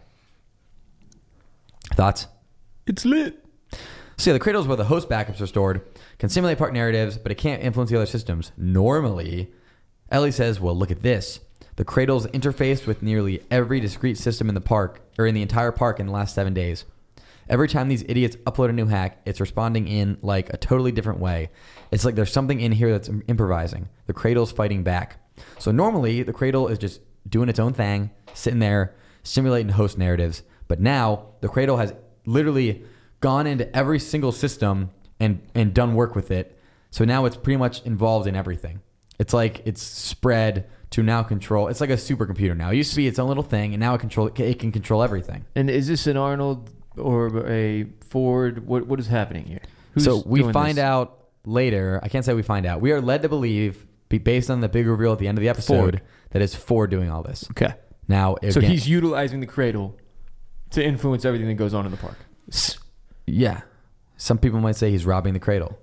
Thoughts? It's lit. So yeah, the Cradle is where the host backups are stored, can simulate park narratives, but it can't influence the other systems. Normally, Ellie says, well, look at this. The Cradle's interfaced with nearly every discrete system in the park, or in the entire park in the last 7 days. Every time these idiots upload a new hack, it's responding in like a totally different way. It's like there's something in here that's improvising. The Cradle's fighting back. So normally, the Cradle is just doing its own thing, sitting there, simulating host narratives. But now, the Cradle has literally gone into every single system and done work with it. So now it's pretty much involved in everything. It's like it's spread to now control. It's like a supercomputer now. It used to be its own little thing, and now it can control everything. And is this an Arnold or a Ford? What is happening here? So we find out later. I can't say we find out. We are led to believe, based on the big reveal at the end of the episode, that it's Ford doing all this. Okay. Now, so he's utilizing the Cradle to influence everything that goes on in the park. Yeah. Some people might say he's robbing the Cradle.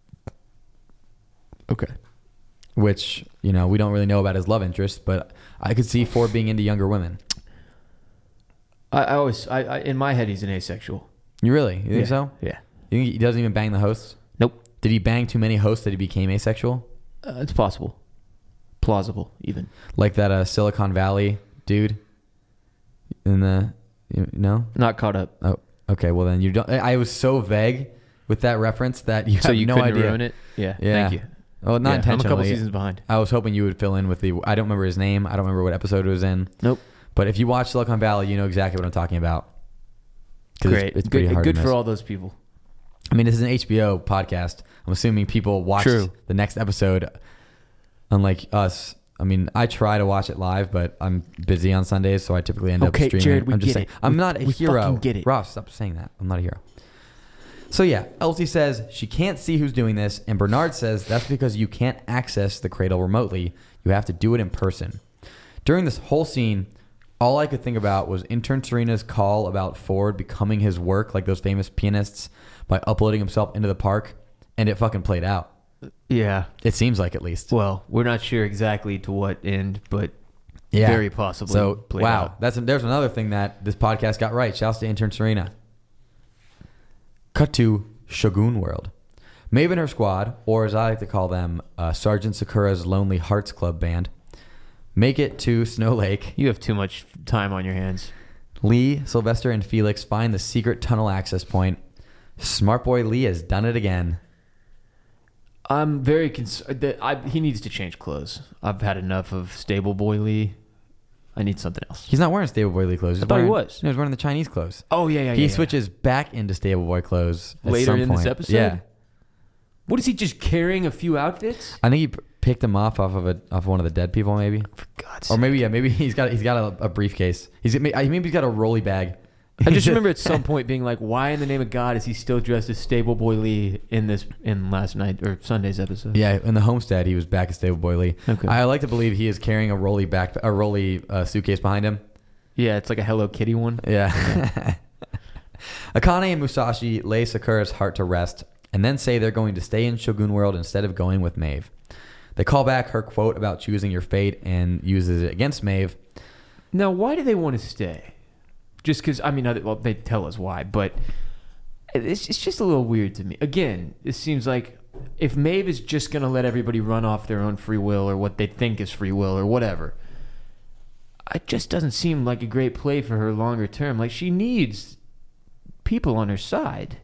Okay. Which, we don't really know about his love interest, but I could see Ford being into younger women. I in my head, he's an asexual. You really? You think so? Yeah. You think he doesn't even bang the hosts? Nope. Did he bang too many hosts that he became asexual? It's possible. Plausible, even. Like that Silicon Valley dude in the... No? Not caught up. Oh, okay. Well, then you don't... I was so vague with that reference that you have no idea. Ruin it? Yeah. Yeah. Thank you. Well, not intentionally. I'm a couple seasons behind. I was hoping you would fill in with the... I don't remember his name. I don't remember what episode it was in. Nope. But if you watch Silicon Valley, you know exactly what I'm talking about. Great. It's pretty hard Good to miss. for all those people. I mean, this is an HBO podcast. I'm assuming people watch the next episode. Unlike us. I mean, I try to watch it live, but I'm busy on Sundays, so I typically end up streaming. Jared, I'm just saying. I'm not a hero. We fucking get it. Ross, stop saying that. I'm not a hero. So yeah, Elsie says she can't see who's doing this, and Bernard says that's because you can't access the Cradle remotely. You have to do it in person. During this whole scene, all I could think about was intern Serena's call about Ford becoming his work, like those famous pianists, by uploading himself into the park, and it fucking played out. Yeah. It seems like, at least. Well, we're not sure exactly to what end, but Yeah. very possibly. So, played wow. out. There's another thing that this podcast got right. Shouts to intern Serena. Cut to Shogun World. Maeve and her squad, or as I like to call them, Sergeant Sakura's Lonely Hearts Club band, make it to Snow Lake. You have too much time on your hands. Lee, Sylvester, and Felix find the secret tunnel access point. Smart boy Lee has done it again. I'm very concerned that he needs to change clothes. I've had enough of Stable Boy Lee. I need something else. He's not wearing Stable Boy Lee clothes. I thought he was. No, he's wearing the Chinese clothes. Oh, yeah. He switches back into Stable Boy clothes at Later some in point. this episode? Yeah. What is he just carrying a few outfits? I think he picked him off of one of the dead people, maybe. For God's Or sake. maybe he's got a briefcase. Maybe he's got a rolly bag. I just remember at some point being like, why in the name of God is he still dressed as Stable Boy Lee in last night or Sunday's episode? Yeah, in the homestead, he was back at Stable Boy Lee. Okay. I like to believe he is carrying a rolly suitcase behind him. Yeah, it's like a Hello Kitty one. Yeah. Akane and Musashi lay Sakura's heart to rest and then say they're going to stay in Shogun World instead of going with Maeve. They call back her quote about choosing your fate and uses it against Maeve. Now, why do they want to stay? Just because, they tell us why, but it's just a little weird to me. Again, it seems like if Maeve is just going to let everybody run off their own free will or what they think is free will or whatever, it just doesn't seem like a great play for her longer term. Like, she needs people on her side.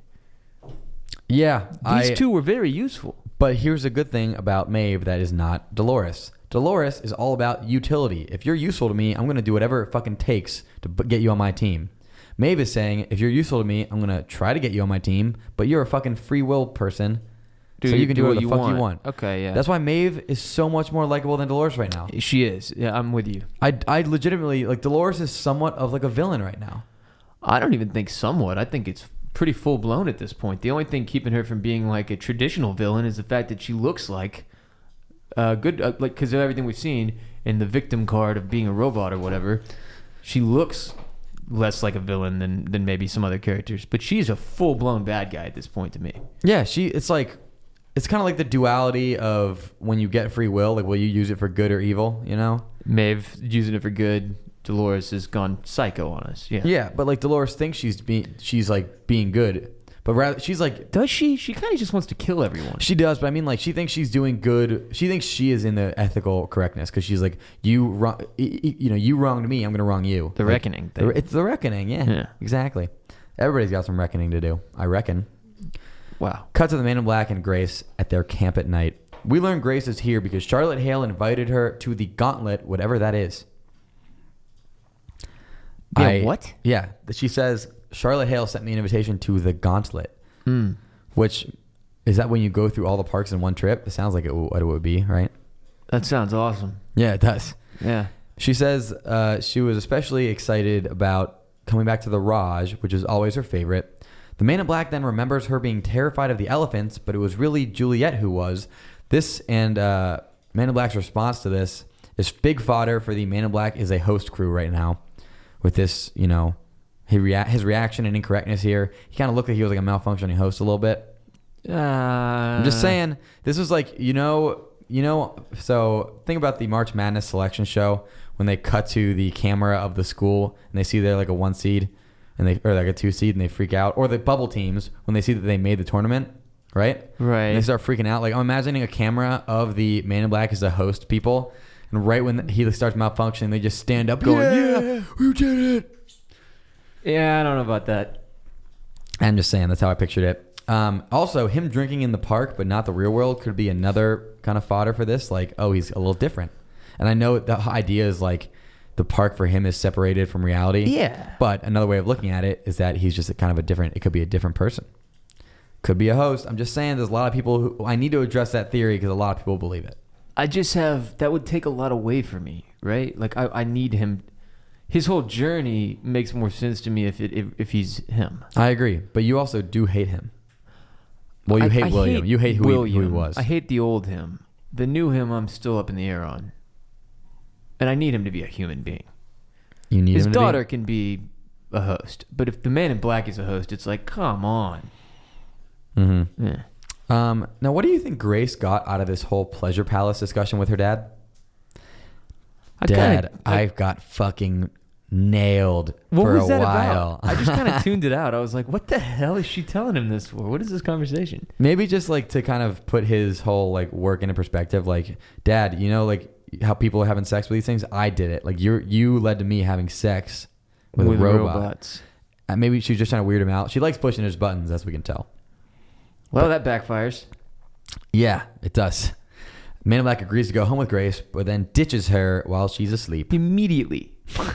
Yeah. These two were very useful. But here's a good thing about Maeve that is not Dolores. Dolores is all about utility. If you're useful to me, I'm going to do whatever it fucking takes to get you on my team. Maeve is saying, if you're useful to me, I'm going to try to get you on my team, but you're a fucking free will person, so you can do what the fuck you want. Okay, yeah. That's why Maeve is so much more likable than Dolores right now. She is. Yeah, I'm with you. I legitimately, like, Dolores is somewhat of like a villain right now. I don't even think somewhat. I think it's pretty full-blown at this point. The only thing keeping her from being like a traditional villain is the fact that she looks like because of everything we've seen in the victim card of being a robot or whatever. She looks less like a villain than maybe some other characters, but she's a full-blown bad guy at this point to me. Yeah, it's kind of like the duality of when you get free will, like, will you use it for good or evil, you know? Maeve using it for good. Dolores has gone psycho on us. Yeah. Yeah, but like Dolores thinks she's like being good, but rather she's like, Does she? She kind of just wants to kill everyone. she does, but I mean, like, she thinks she's doing good. She thinks she is in the ethical correctness because she's like, you wronged me, I'm gonna wrong you. The Like, reckoning thing. It's the reckoning. Yeah, exactly. Everybody's got some reckoning to do, I reckon. Wow. Cut to the Man in Black and Grace at their camp at night. We learn Grace is here because Charlotte Hale invited her to the Gauntlet, whatever that is. What? Yeah, she says Charlotte Hale sent me an invitation to the Gauntlet, which is that when you go through all the parks in one trip? It sounds like what it would be, right? That sounds awesome. Yeah, it does. Yeah. She says she was especially excited about coming back to the Raj, which is always her favorite. The Man in Black then remembers her being terrified of the elephants, but it was really Juliet who was. This and Man in Black's response to this is big fodder for the Man in Black is a host crew right now. With this, his reaction and incorrectness here, he kind of looked like he was like a malfunctioning host a little bit. I'm just saying, this was like, so think about the March Madness selection show when they cut to the camera of the school and they see they're like a 1 seed or like a 2 seed and they freak out, or the bubble teams when they see that they made the tournament, right? Right. And they start freaking out. Like, I'm imagining a camera of the Man in Black as a host people. And right when he starts malfunctioning, they just stand up going, yeah, we did it. Yeah, I don't know about that. I'm just saying, that's how I pictured it. Also, him drinking in the park, but not the real world, could be another kind of fodder for this. Like, oh, he's a little different. And I know the idea is like the park for him is separated from reality. Yeah. But another way of looking at it is that he's just it could be a different person. Could be a host. I'm just saying there's a lot of people who, I need to address that theory because a lot of people believe it. That would take a lot away for me, right? Like, I need him. His whole journey makes more sense to me if he's him. I agree. But you also do hate him. Well, you hate William. You hate who he was. I hate the old him. The new him, I'm still up in the air on. And I need him to be a human being. You need His him to be? daughter can be a host. But if the Man in Black is a host, it's like, come on. Mm-hmm. Yeah. Now, what do you think Grace got out of this whole pleasure palace discussion with her dad? I got fucking nailed for a while. I just kind of tuned it out. I was like, what the hell is she telling him this for? What is this conversation? Maybe just like to kind of put his whole like work into perspective. Like, Dad, you know, like how people are having sex with these things? I did it. Like you led to me having sex with a robot. Robots. Maybe she's just trying to weird him out. She likes pushing his buttons, as we can tell. Well, that backfires. Yeah, it does. Man in Black agrees to go home with Grace, but then ditches her while she's asleep. Immediately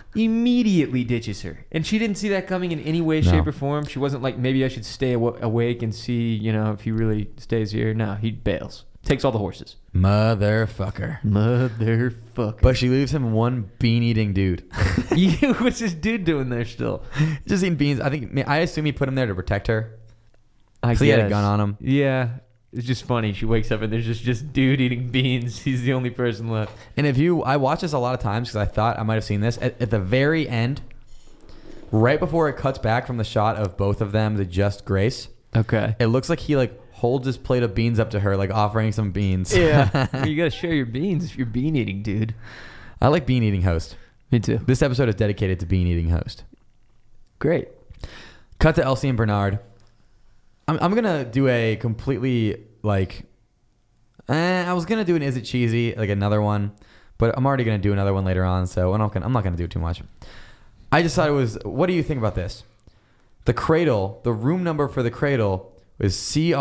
ditches her. And she didn't see that coming in any way, shape, or form. She wasn't like, maybe I should stay awake and see, you know, if he really stays here. No, he bails. Takes all the horses. Motherfucker. But she leaves him one bean-eating dude. What's this dude doing there still? Just eating beans. I assume he put him there to protect her. I guess. He had a gun on him. Yeah. It's just funny. She wakes up and there's just dude eating beans. He's the only person left. And I watched this a lot of times because I thought I might have seen this. At the very end, right before it cuts back from the shot of both of them to just Grace. Okay. It looks like he like holds his plate of beans up to her, like offering some beans. Yeah. You got to share your beans if you're bean eating, dude. I like bean eating host. Me too. This episode is dedicated to bean eating host. Great. Cut to Elsie and Bernard. I'm going to do a completely like, I was going to do an Is It Cheesy, like another one, but I'm already going to do another one later on. So I'm not going to do too much. I just thought it was, what do you think about this? The cradle, the room number for the cradle was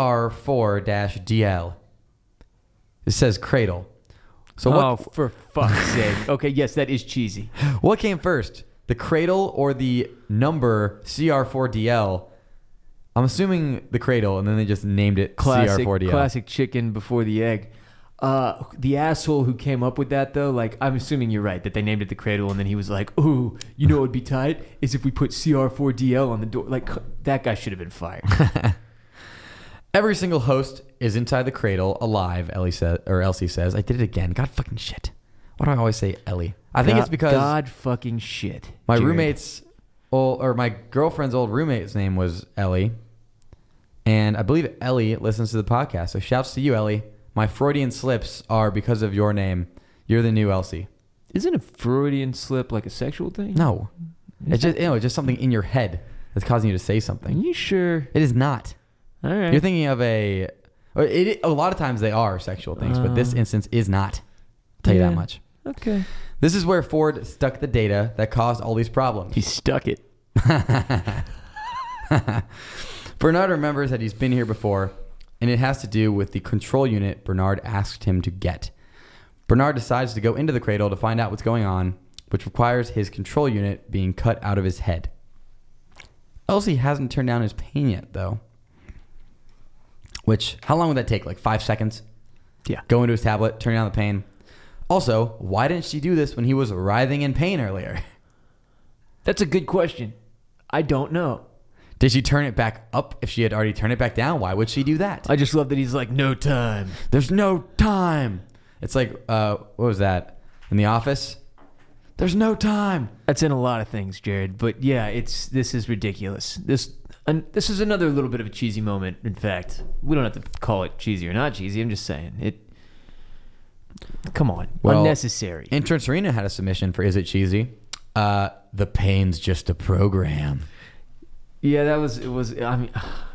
CR4-DL. It says cradle. So for fuck's sake. Okay, yes, that is cheesy. What came first? The cradle or the number CR4DL? I'm assuming the cradle, and then they just named it CR4DL. Classic chicken before the egg. The asshole who came up with that, though, like, I'm assuming you're right, that they named it the cradle, and then he was like, ooh, you know what would be tight? Is if we put CR4DL on the door. Like, that guy should have been fired. Every single host is inside the cradle, alive, Elsie says. I did it again. God fucking shit. Why do I always say Ellie? I think it's because... God fucking shit. My Jared. roommate's... or my girlfriend's old roommate's name was Ellie. And I believe Ellie listens to the podcast. So shouts to you, Ellie. My Freudian slips are because of your name. You're the new Elsie. Isn't a Freudian slip like a sexual thing? No. It's just something in your head that's causing you to say something. Are you sure? It is not. All right. You're thinking of a lot of times they are sexual things, but this instance is not. I'll tell you that much. Okay. This is where Ford stuck the data that caused all these problems. He stuck it. Bernard remembers that he's been here before, and it has to do with the control unit Bernard asked him to get. Bernard decides to go into the cradle to find out what's going on, which requires his control unit being cut out of his head. Elsie hasn't turned down his pain yet, though. Which, how long would that take? Like 5 seconds? Yeah. Go into his tablet, turn down the pain. Also, why didn't she do this when he was writhing in pain earlier? That's a good question. I don't know. Did she turn it back up if she had already turned it back down? Why would she do that? I just love that he's like, no time. There's no time. It's like, what was that? In The Office? There's no time. That's in a lot of things, Jared. But yeah, this is ridiculous. This is another little bit of a cheesy moment. In fact, we don't have to call it cheesy or not cheesy. I'm just saying it. Come on, unnecessary. Intern Serena had a submission for Is It Cheesy? The pain's just a program. Yeah, it was. I mean,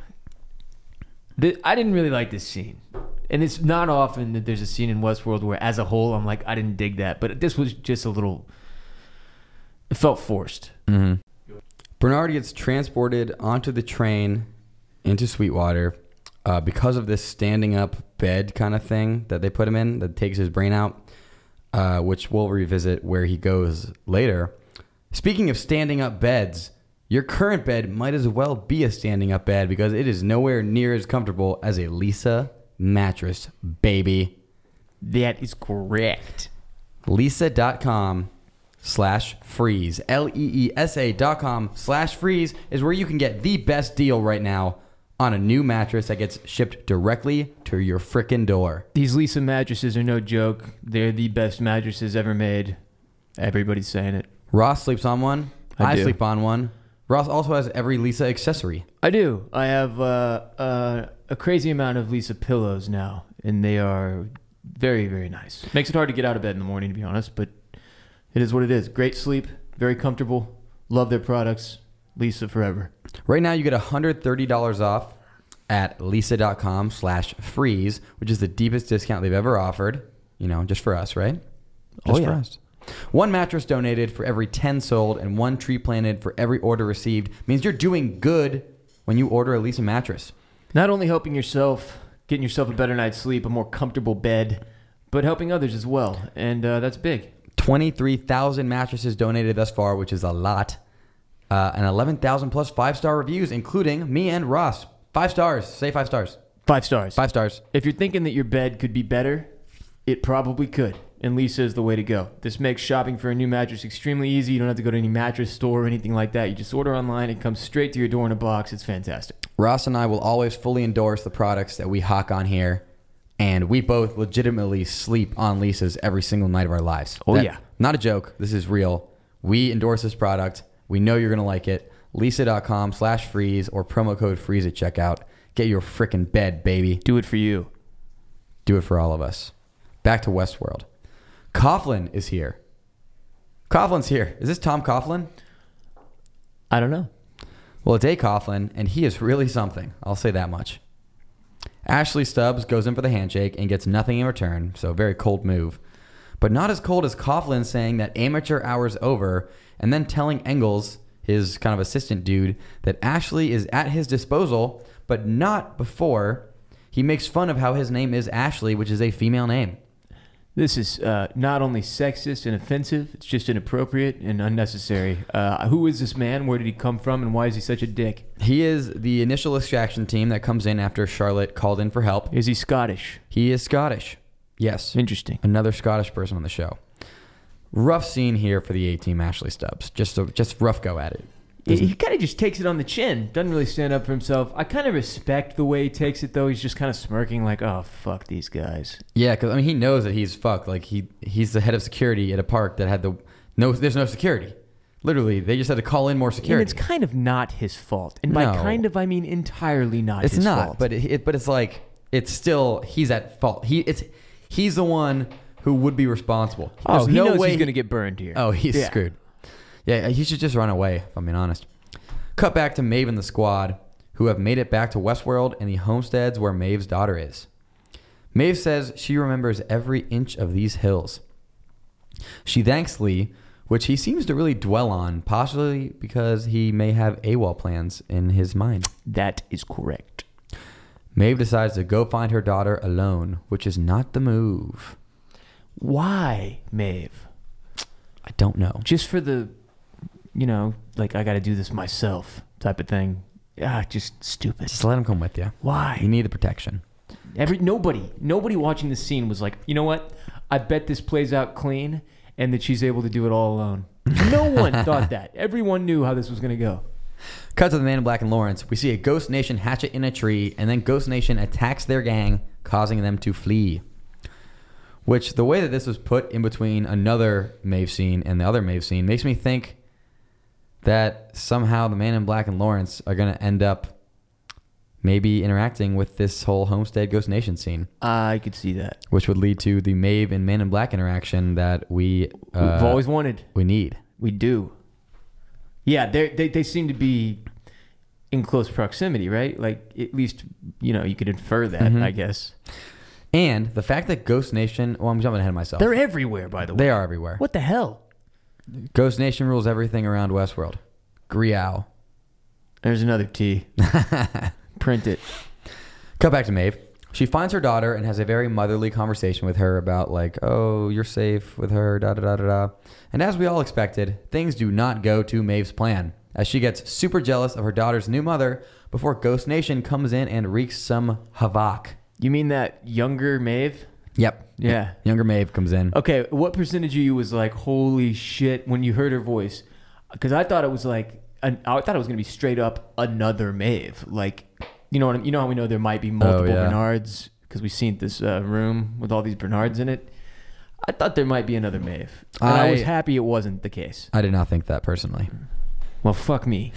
I didn't really like this scene, and it's not often that there's a scene in Westworld where, as a whole, I'm like, I didn't dig that. But this was just a little. It felt forced. Mm-hmm. Bernard gets transported onto the train into Sweetwater because of this standing up bed kind of thing that they put him in that takes his brain out, which we'll revisit where he goes later. Speaking of standing up beds, your current bed might as well be a standing up bed because it is nowhere near as comfortable as a Leesa mattress, baby. That is correct. Leesa.com/freeze. LEESA.com/freeze is where you can get the best deal right now on a new mattress that gets shipped directly to your frickin' door. These Leesa mattresses are no joke. They're the best mattresses ever made. Everybody's saying it. Ross sleeps on one. I sleep on one. Ross also has every Lisa accessory. I do. I have a crazy amount of Lisa pillows now, and they are very, very nice. Makes it hard to get out of bed in the morning, to be honest, but it is what it is. Great sleep, very comfortable. Love their products. Lisa forever. Right now, you get $130 off at lisa.com/freeze, which is the deepest discount they've ever offered. You know, just for us, right? Just for us. One mattress donated for every 10 sold and one tree planted for every order received means you're doing good when you order a Lisa mattress. Not only helping yourself, getting yourself a better night's sleep, a more comfortable bed, but helping others as well. And that's big. 23,000 mattresses donated thus far, which is a lot. And 11,000 plus 5-star reviews, including me and Ross. 5 stars. Say 5 stars. 5 stars. 5 stars. If you're thinking that your bed could be better, it probably could. And Lisa is the way to go. This makes shopping for a new mattress extremely easy. You don't have to go to any mattress store or anything like that. You just order online. It comes straight to your door in a box. It's fantastic. Ross and I will always fully endorse the products that we hawk on here. And we both legitimately sleep on Lisa's every single night of our lives. Oh, yeah. Not a joke. This is real. We endorse this product. We know you're going to like it. Lisa.com/freeze or promo code freeze at checkout. Get your frickin' bed, baby. Do it for you. Do it for all of us. Back to Westworld. Coughlin is here. Coughlin's here. Is this Tom Coughlin? I don't know. Well, it's A. Coughlin, and he is really something. I'll say that much. Ashley Stubbs goes in for the handshake and gets nothing in return, so very cold move. But not as cold as Coughlin saying that amateur hour's over and then telling Engels, his kind of assistant dude, that Ashley is at his disposal, but not before he makes fun of how his name is Ashley, which is a female name. This is not only sexist and offensive, it's just inappropriate and unnecessary. Who is this man? Where did he come from? And why is he such a dick? He is the initial extraction team that comes in after Charlotte called in for help. Is he Scottish? He is Scottish. Yes. Interesting. Another Scottish person on the show. Rough scene here for the A-team, Ashley Stubbs. Just rough go at it. He kind of just takes it on the chin. Doesn't really stand up for himself. I kind of respect the way he takes it, though. He's just kind of smirking like, oh, fuck these guys. Yeah, because, I mean, he knows that he's fucked. Like, he's the head of security at a park that had there's no security. Literally, they just had to call in more security. And it's kind of not his fault. And by kind of, I mean entirely not his fault. It's not, but it's like, it's still, he's at fault. He's the one who would be responsible. There's he knows he's going to get burned here. Oh, he's screwed. Yeah, he should just run away, if I'm being honest. Cut back to Maeve and the squad, who have made it back to Westworld and the homesteads where Maeve's daughter is. Maeve says she remembers every inch of these hills. She thanks Lee, which he seems to really dwell on, possibly because he may have AWOL plans in his mind. That is correct. Maeve decides to go find her daughter alone, which is not the move. Why, Maeve? I don't know. Just for the... like I got to do this myself type of thing. Just stupid. Just let him come with you. Why? You need the protection. Nobody watching this scene was like, you know what? I bet this plays out clean and that she's able to do it all alone. No one thought that. Everyone knew how this was going to go. Cut to the Man in Black and Lawrence. We see a Ghost Nation hatchet in a tree, and then Ghost Nation attacks their gang, causing them to flee. Which, the way that this was put in between another Maeve scene and the other Maeve scene makes me think that somehow the Man in Black and Lawrence are going to end up maybe interacting with this whole Homestead Ghost Nation scene. I could see that. Which would lead to the Maeve and Man in Black interaction that we've always wanted. We need. We do. Yeah, they seem to be in close proximity, right? Like, at least, you could infer that, I guess. And the fact that Ghost Nation... Well, I'm jumping ahead of myself. They're everywhere, by the way. They are everywhere. What the hell? Ghost Nation rules everything around Westworld. Grial. There's another T. Print it. Cut back to Maeve. She finds her daughter and has a very motherly conversation with her about like, oh, you're safe with her, da-da-da-da-da. And as we all expected, things do not go to Maeve's plan, as she gets super jealous of her daughter's new mother before Ghost Nation comes in and wreaks some havoc. You mean that younger Maeve? Yep. Yeah. Younger Maeve comes in. Okay, what percentage of you was like, holy shit, when you heard her voice? Because I thought it was like, I thought it was going to be straight up another Maeve. Like, you know how we know there might be multiple Bernards? Because we've seen this room with all these Bernards in it. I thought there might be another Maeve. And I was happy it wasn't the case. I did not think that personally. Well, fuck me.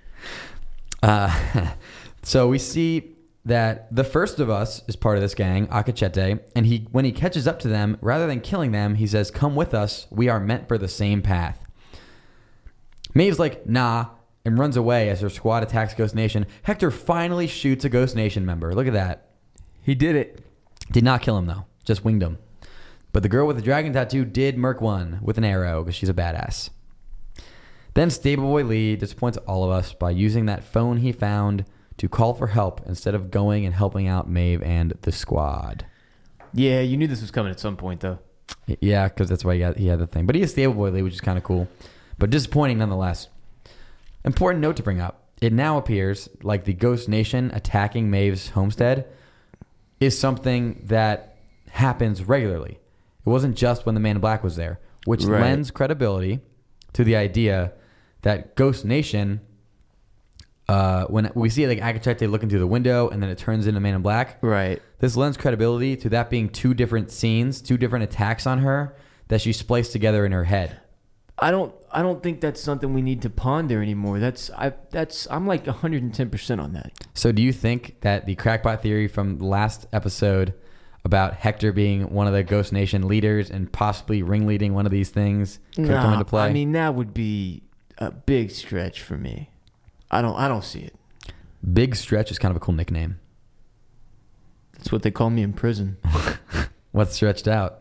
So we see that the first of us is part of this gang, Akachete, and when he catches up to them, rather than killing them, he says, "Come with us. We are meant for the same path." Maeve's like, "Nah," and runs away as her squad attacks Ghost Nation. Hector finally shoots a Ghost Nation member. Look at that. He did it. Did not kill him, though. Just winged him. But the girl with the dragon tattoo did murk one with an arrow because she's a badass. Then Stable Boy Lee disappoints all of us by using that phone he found to call for help instead of going and helping out Maeve and the squad. Yeah, you knew this was coming at some point, though. Yeah, because that's why he had the thing. But he is Stable Boy Lee, which is kind of cool. But disappointing nonetheless. Important note to bring up. It now appears like the Ghost Nation attacking Maeve's homestead is something that happens regularly. It wasn't just when the Man in Black was there, which lends credibility to the idea that Ghost Nation... when we see like Akachete looking through the window and then it turns into Man in Black. Right. This lends credibility to that being two different scenes, two different attacks on her that she spliced together in her head. I don't think that's something we need to ponder anymore. I'm like 110% on that. So do you think that the crackpot theory from the last episode about Hector being one of the Ghost Nation leaders and possibly ringleading one of these things could come into play? I mean, that would be a big stretch for me. I don't see it. Big Stretch is kind of a cool nickname. That's what they call me in prison. What's stretched out?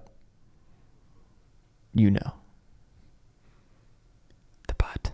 You know. The butt.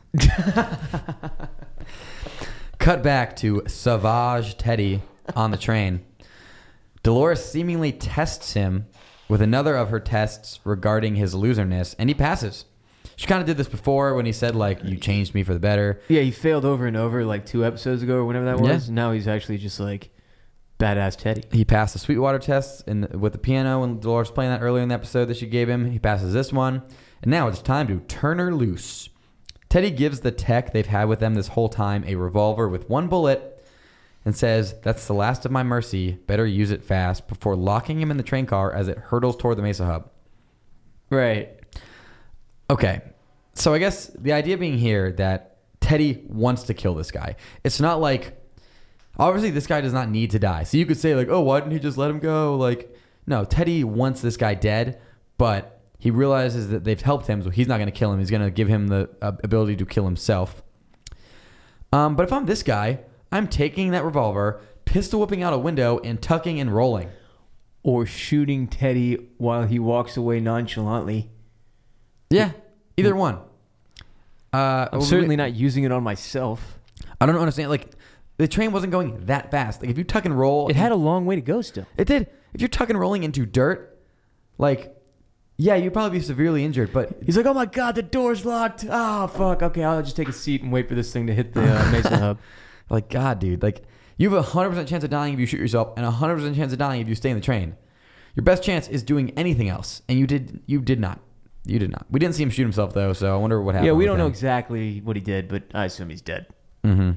Cut back to Savage Teddy on the train. Dolores seemingly tests him with another of her tests regarding his loserness, and he passes. She kind of did this before when he said, like, you changed me for the better. Yeah, he failed over and over like 2 episodes ago or whenever that was. Yeah. Now he's actually just like badass Teddy. He passed the Sweetwater test with the piano when Dolores playing that earlier in the episode that she gave him. He passes this one. And now it's time to turn her loose. Teddy gives the tech they've had with them this whole time a revolver with 1 bullet and says, "That's the last of my mercy. Better use it fast," before locking him in the train car as it hurtles toward the Mesa Hub. Right. Okay, so I guess the idea being here that Teddy wants to kill this guy. It's not like, obviously this guy does not need to die. So you could say like, oh, why didn't he just let him go? Like, no, Teddy wants this guy dead, but he realizes that they've helped him, so he's not going to kill him. He's going to give him the ability to kill himself. But if I'm this guy, I'm taking that revolver, pistol whipping out a window, and tucking and rolling. Or shooting Teddy while he walks away nonchalantly. Yeah, either one. I'm certainly not using it on myself. I don't understand. Like, the train wasn't going that fast. Like, if you tuck and roll... It had a long way to go still. It did. If you're tuck and rolling into dirt, like, yeah, you'd probably be severely injured, but... He's like, oh my God, the door's locked. Oh, fuck. Okay, I'll just take a seat and wait for this thing to hit the Mesa Hub. Like, God, dude. Like, you have a 100% chance of dying if you shoot yourself and a 100% chance of dying if you stay in the train. Your best chance is doing anything else, and you did not. You did not. We didn't see him shoot himself, though, so I wonder what happened. Yeah, we don't know exactly what he did, but I assume he's dead. Mm-hmm.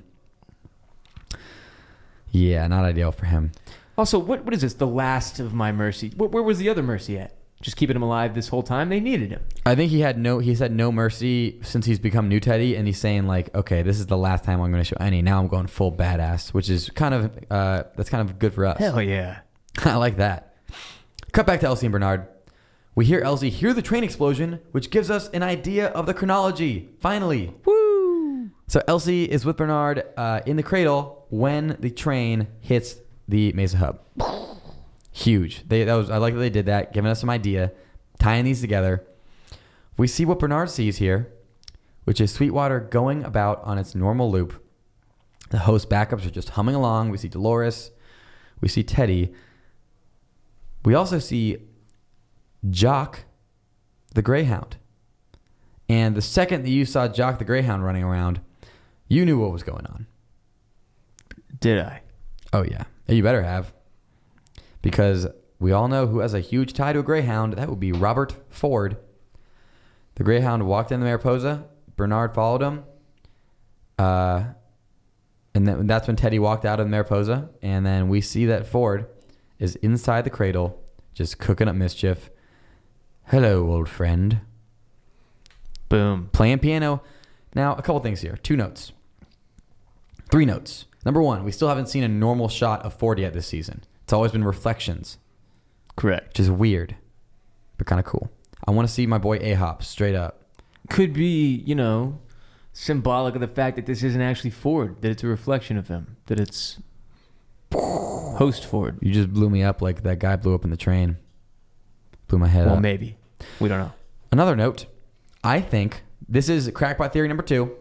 Yeah, not ideal for him. Also, what is this? The last of my mercy. Where was the other mercy at? Just keeping him alive this whole time? They needed him. I think he said no mercy since he's become New Teddy, and he's saying like, okay, this is the last time I'm going to show any. Now I'm going full badass, which is kind of that's kind of good for us. Hell yeah. I like that. Cut back to Elsie and Bernard. We hear Elsie hear the train explosion, which gives us an idea of the chronology. Finally. Woo! So Elsie is with Bernard in the cradle when the train hits the Mesa Hub. Huge. I like that they did that, giving us some idea, tying these together. We see what Bernard sees here, which is Sweetwater going about on its normal loop. The host backups are just humming along. We see Dolores. We see Teddy. We also see Jock the Greyhound. And the second that you saw Jock the Greyhound running around, you knew what was going on. Did I? Oh, yeah. You better have. Because we all know who has a huge tie to a Greyhound. That would be Robert Ford. The Greyhound walked into Mariposa. Bernard followed him. And that's when Teddy walked out of Mariposa. And then we see that Ford is inside the cradle, just cooking up mischief. Hello, old friend. Boom. Playing piano. Now, a couple things here. 2 notes. 3 notes. Number 1, we still haven't seen a normal shot of Ford yet this season. It's always been reflections, Correct. which is weird, but kind of cool. I want to see my boy A-Hop straight up. Could be, symbolic of the fact that this isn't actually Ford, that it's a reflection of him, that it's host Ford. You just blew me up like that guy blew up in the train. Blew my head Well, up. maybe. We don't know. Another note. I think this is crackpot theory number 2.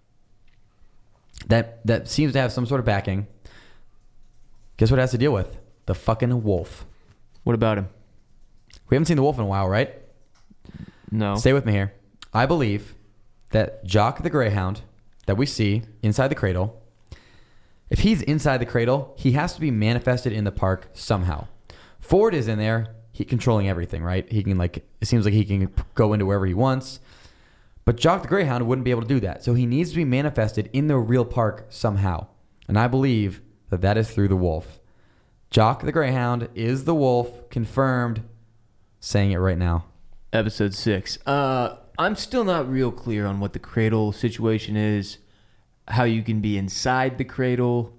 That seems to have some sort of backing. Guess what it has to deal with? The fucking wolf. What about him? We haven't seen the wolf in a while, right? No. Stay with me here. I believe that Jock the Greyhound that we see inside the cradle, if he's inside the cradle, he has to be manifested in the park somehow. Ford is in there, he controlling everything, right? He can it seems like he can go into wherever he wants. But Jock the Greyhound wouldn't be able to do that. So he needs to be manifested in the real park somehow. And I believe that is through the wolf. Jock the Greyhound is the wolf, confirmed. Saying it right now. Episode 6. I'm still not real clear on what the cradle situation is, how you can be inside the cradle.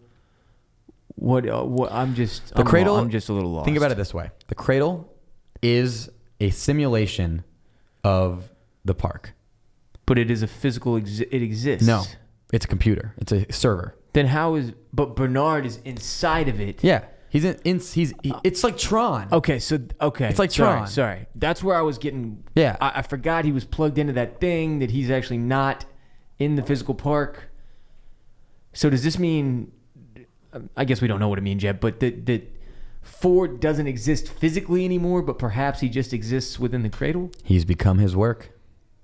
I'm just a little lost. Think about it this way. The cradle is a simulation of the park. But it is a physical it exists. No, it's a computer. It's a server. Then but Bernard is inside of it. Yeah. It's like Tron. Okay. It's like Tron. Sorry. That's where I was getting. Yeah. I forgot he was plugged into that thing, that he's actually not in the physical park. So does this mean, I guess we don't know what it means yet, but that Ford doesn't exist physically anymore, but perhaps he just exists within the cradle? He's become his work.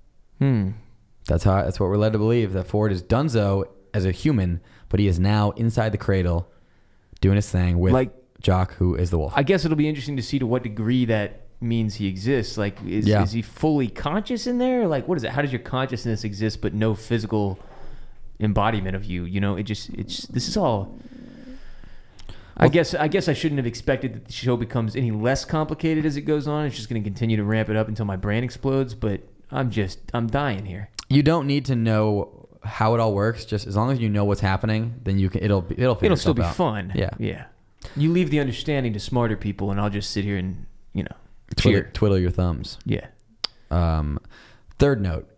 That's what we're led to believe, that Ford is donezo as a human, but he is now inside the cradle doing his thing with Jock, who is the wolf. I guess it'll be interesting to see to what degree that means he exists. Is he fully conscious in there? What is it? How does your consciousness exist but no physical embodiment of you? This is all. I guess I shouldn't have expected that the show becomes any less complicated as it goes on. It's just going to continue to ramp it up until my brain explodes. But I'm dying here. You don't need to know how it all works. Just as long as you know what's happening, then it'll still be out. fun. Yeah. You leave the understanding to smarter people, and I'll just sit here and twiddle your thumbs. Yeah. Third note.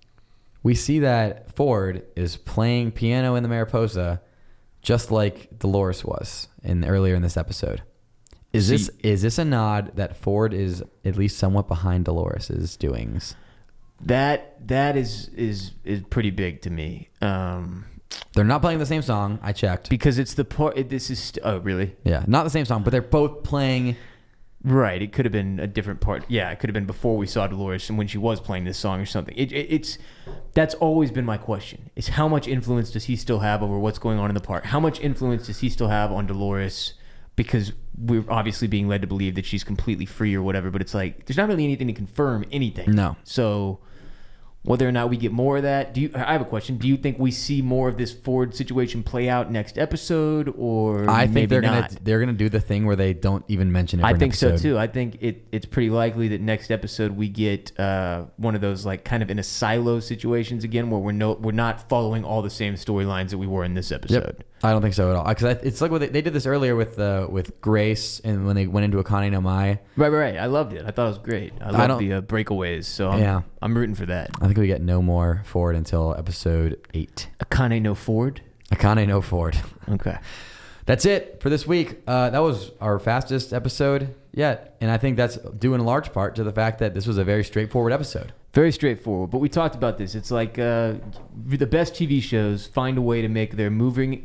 We see that Ford is playing piano in the Mariposa, just like Dolores was earlier in this episode. Is this a nod that Ford is at least somewhat behind Dolores's doings? That is pretty big to me. They're not playing the same song. I checked because it's the part. Oh, really? Yeah, not the same song, but they're both playing. Right. It could have been a different part. Yeah, it could have been before we saw Dolores and when she was playing this song or something. That's always been my question: is how much influence does he still have over what's going on in the park? How much influence does he still have on Dolores? Because we're obviously being led to believe that she's completely free or whatever, but it's there's not really anything to confirm anything. No. So whether or not we get more of that, I have a question. Do you think we see more of this Ford situation play out next episode, or I think maybe they're gonna do the thing where they don't even mention it. I think so too. I think it's pretty likely that next episode we get one of those kind of in a silo situations again, where we're not following all the same storylines that we were in this episode. Yep. I don't think so at all. Because it's like what they did this earlier with Grace, and when they went into Akane no Mai. Right. I loved it. I thought it was great. I loved the breakaways. So I'm rooting for that. I think we get no more Ford until episode 8. Akane no Ford. Akane no Ford. Okay. That's it for this week. That was our fastest episode yet, and I think that's due in large part to the fact that this was a very straightforward episode. Very straightforward, but we talked about this. It's like the best TV shows find a way to make their moving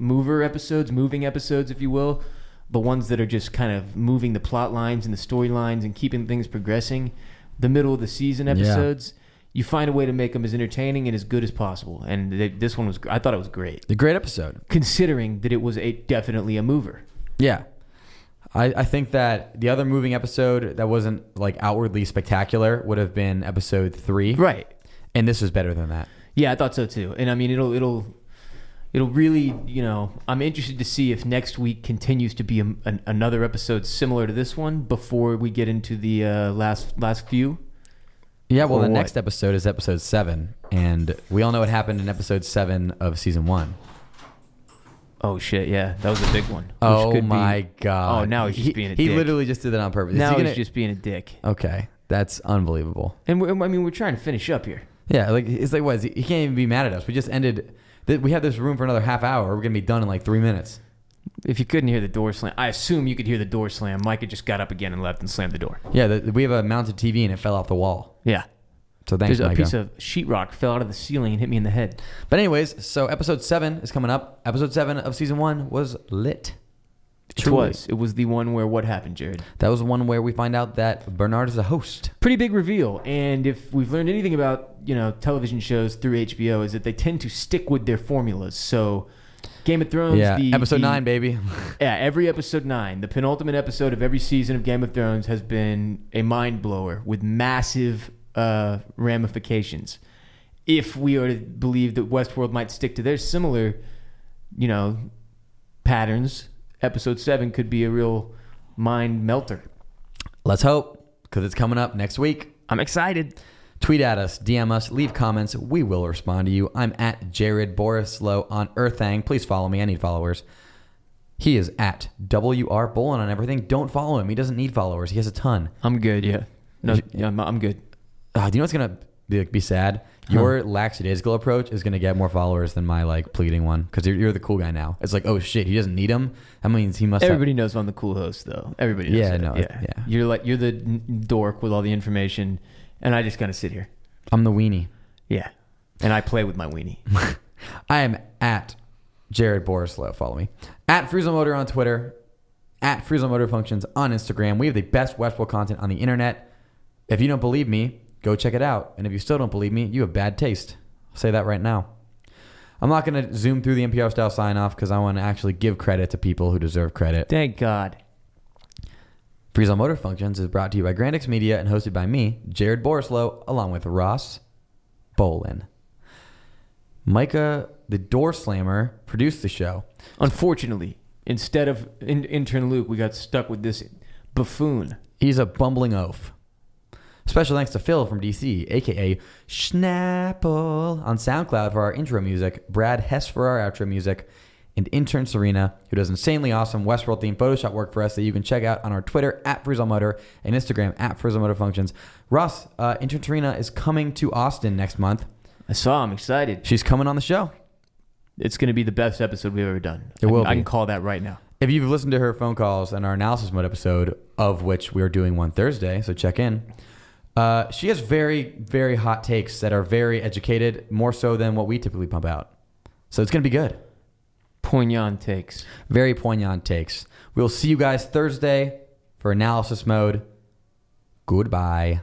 episodes, if you will, the ones that are just kind of moving the plot lines and the storylines and keeping things progressing. The middle of the season episodes, you find a way to make them as entertaining and as good as possible. And this one was, I thought it was great. A great episode, considering that it was definitely a mover. Yeah. I think that the other moving episode that wasn't outwardly spectacular would have been episode 3. Right. And this was better than that. Yeah, I thought so too. And I mean, it'll really, I'm interested to see if next week continues to be another episode similar to this one before we get into the last few. Yeah, well, Or the what? next episode is episode 7, and we all know what happened in episode 7 of season 1. Oh shit! Yeah, that was a big one. which Oh could my be- god! Oh, now he's just being a He dick. literally just did that on purpose. Is Now he he's gonna- just being a dick. okay. That's unbelievable. And we're trying to finish up here. Yeah, like it's like what? He can't even be mad at us. We just ended. We have this room for another half hour. We're gonna be done in like 3 minutes. If you couldn't hear the door slam, I assume you could hear the door slam. Micah just got up again and left and slammed the door. Yeah, we have a mounted TV and it fell off the wall. Yeah. So thanks, There's a Micah. piece of sheetrock fell out of the ceiling and hit me in the head. But anyways, so episode 7 is coming up. Episode 7 of season 1 was lit. Truly. It was the one where what happened, Jared? That was the one where we find out that Bernard is a host. Pretty big reveal. And if we've learned anything about, television shows through HBO is that they tend to stick with their formulas. So Game of Thrones, Yeah, episode 9, baby. Yeah, every episode 9, the penultimate episode of every season of Game of Thrones has been a mind blower with massive ramifications. If we are to believe that Westworld might stick to their similar, patterns, episode 7 could be a real mind melter. Let's hope, because it's coming up next week. I'm excited. Tweet at us, DM us, leave comments. We will respond to you. I'm at Jared Borislow on Earthang. Please follow me. I need followers. He is at WR Bolin on everything. Don't follow him. He doesn't need followers. He has a ton. I'm good, yeah. No, yeah, I'm good. Do you know what's going to be sad? Your lackadaisical approach is going to get more followers than my pleading one, because you're the cool guy now. It's like, oh shit, he doesn't need him. That means he must. Everybody knows I'm the cool host, though. Everybody knows. Yeah, that. no, yeah. yeah. You're the dork with all the information, and I just kind of sit here. I'm the weenie. Yeah, and I play with my weenie. I am at Jared Borislow. Follow me. At Frizzle Motor on Twitter. At Frizzle Motor Functions on Instagram. We have the best Westworld content on the internet. If you don't believe me, go check it out. And if you still don't believe me, you have bad taste. I'll say that right now. I'm not going to zoom through the NPR style sign off because I want to actually give credit to people who deserve credit. Thank God. Frizzle Motor Functions is brought to you by Grandix Media and hosted by me, Jared Borislow, along with Ross Bolin. Micah, the door slammer, produced the show. Unfortunately, instead of intern Luke, we got stuck with this buffoon. He's a bumbling oaf. Special thanks to Phil from DC, a.k.a. Schnapple, on SoundCloud for our intro music, Brad Hess for our outro music, and intern Serena, who does insanely awesome Westworld-themed Photoshop work for us that you can check out on our Twitter, at FrizzleMotor, and Instagram, at FrizzleMotorFunctions. Ross, intern Serena is coming to Austin next month. I saw. I'm excited. She's coming on the show. It's going to be the best episode we've ever done. It will I be. can call that right now. If you've listened to her phone calls and our analysis mode episode, of which we are doing one Thursday, so check in, she has very, very hot takes that are very educated, more so than what we typically pump out. So it's going to be good. Poignant takes. Very poignant takes. We'll see you guys Thursday for analysis mode. Goodbye.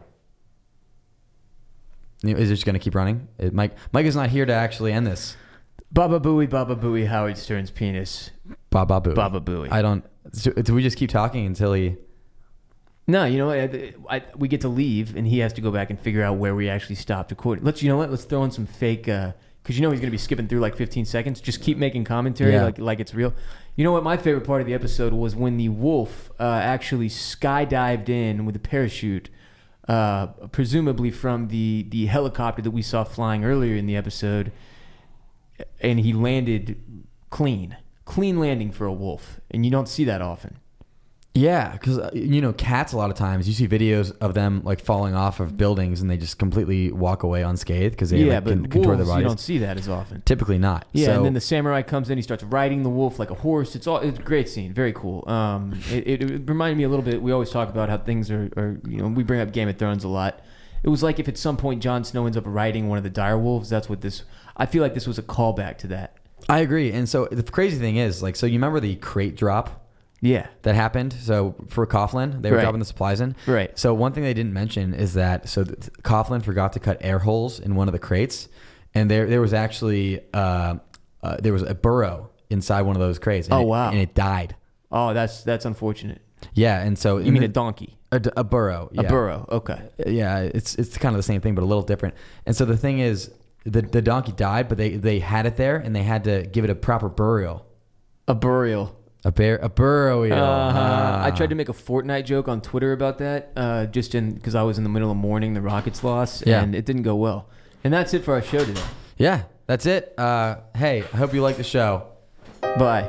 Is it just going to keep running? Mike is not here to actually end this. Baba Booey, Howard Stern's penis. Baba Boo. Baba Booey. I don't... Do we just keep talking until he... No, you know what? We get to leave, and he has to go back and figure out where we actually stopped recording. Let's throw in some fake... Because he's going to be skipping through like 15 seconds. Just keep making commentary like it's real. You know what? My favorite part of the episode was when the wolf actually skydived in with a parachute, presumably from the helicopter that we saw flying earlier in the episode, and he landed clean landing for a wolf, and you don't see that often. Yeah, because cats a lot of times you see videos of them falling off of buildings and they just completely walk away unscathed because they but can control their wolves, bodies. you don't see that as often. Typically not. Yeah, so, and then the samurai comes in. He starts riding the wolf like a horse. It's a great scene. Very cool. It reminded me a little bit. We always talk about how things are. We bring up Game of Thrones a lot. It was like if at some point Jon Snow ends up riding one of the dire wolves. That's what this. I feel like this was a callback to that. I agree. And so the crazy thing is, so you remember the crate drop? Yeah. That happened. So for Coughlin, they were Right. dropping the supplies in. Right. So one thing they didn't mention is that Coughlin forgot to cut air holes in one of the crates, and there was actually there was a burrow inside one of those crates. And wow. And it died. Oh, that's unfortunate. Yeah, and so You mean a donkey? a burrow? Yeah. A burrow. Okay. Yeah, it's kind of the same thing, but a little different. And so the thing is, the donkey died, but they had it there, and they had to give it a proper burial. A burial. A burrow eel. I tried to make a Fortnite joke on Twitter about that, because I was in the middle of mourning the Rockets loss, and it didn't go well. And that's it for our show today. Yeah, that's it. Hey, I hope you like the show. Bye.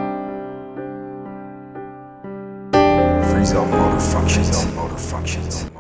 Freeze on motor functions.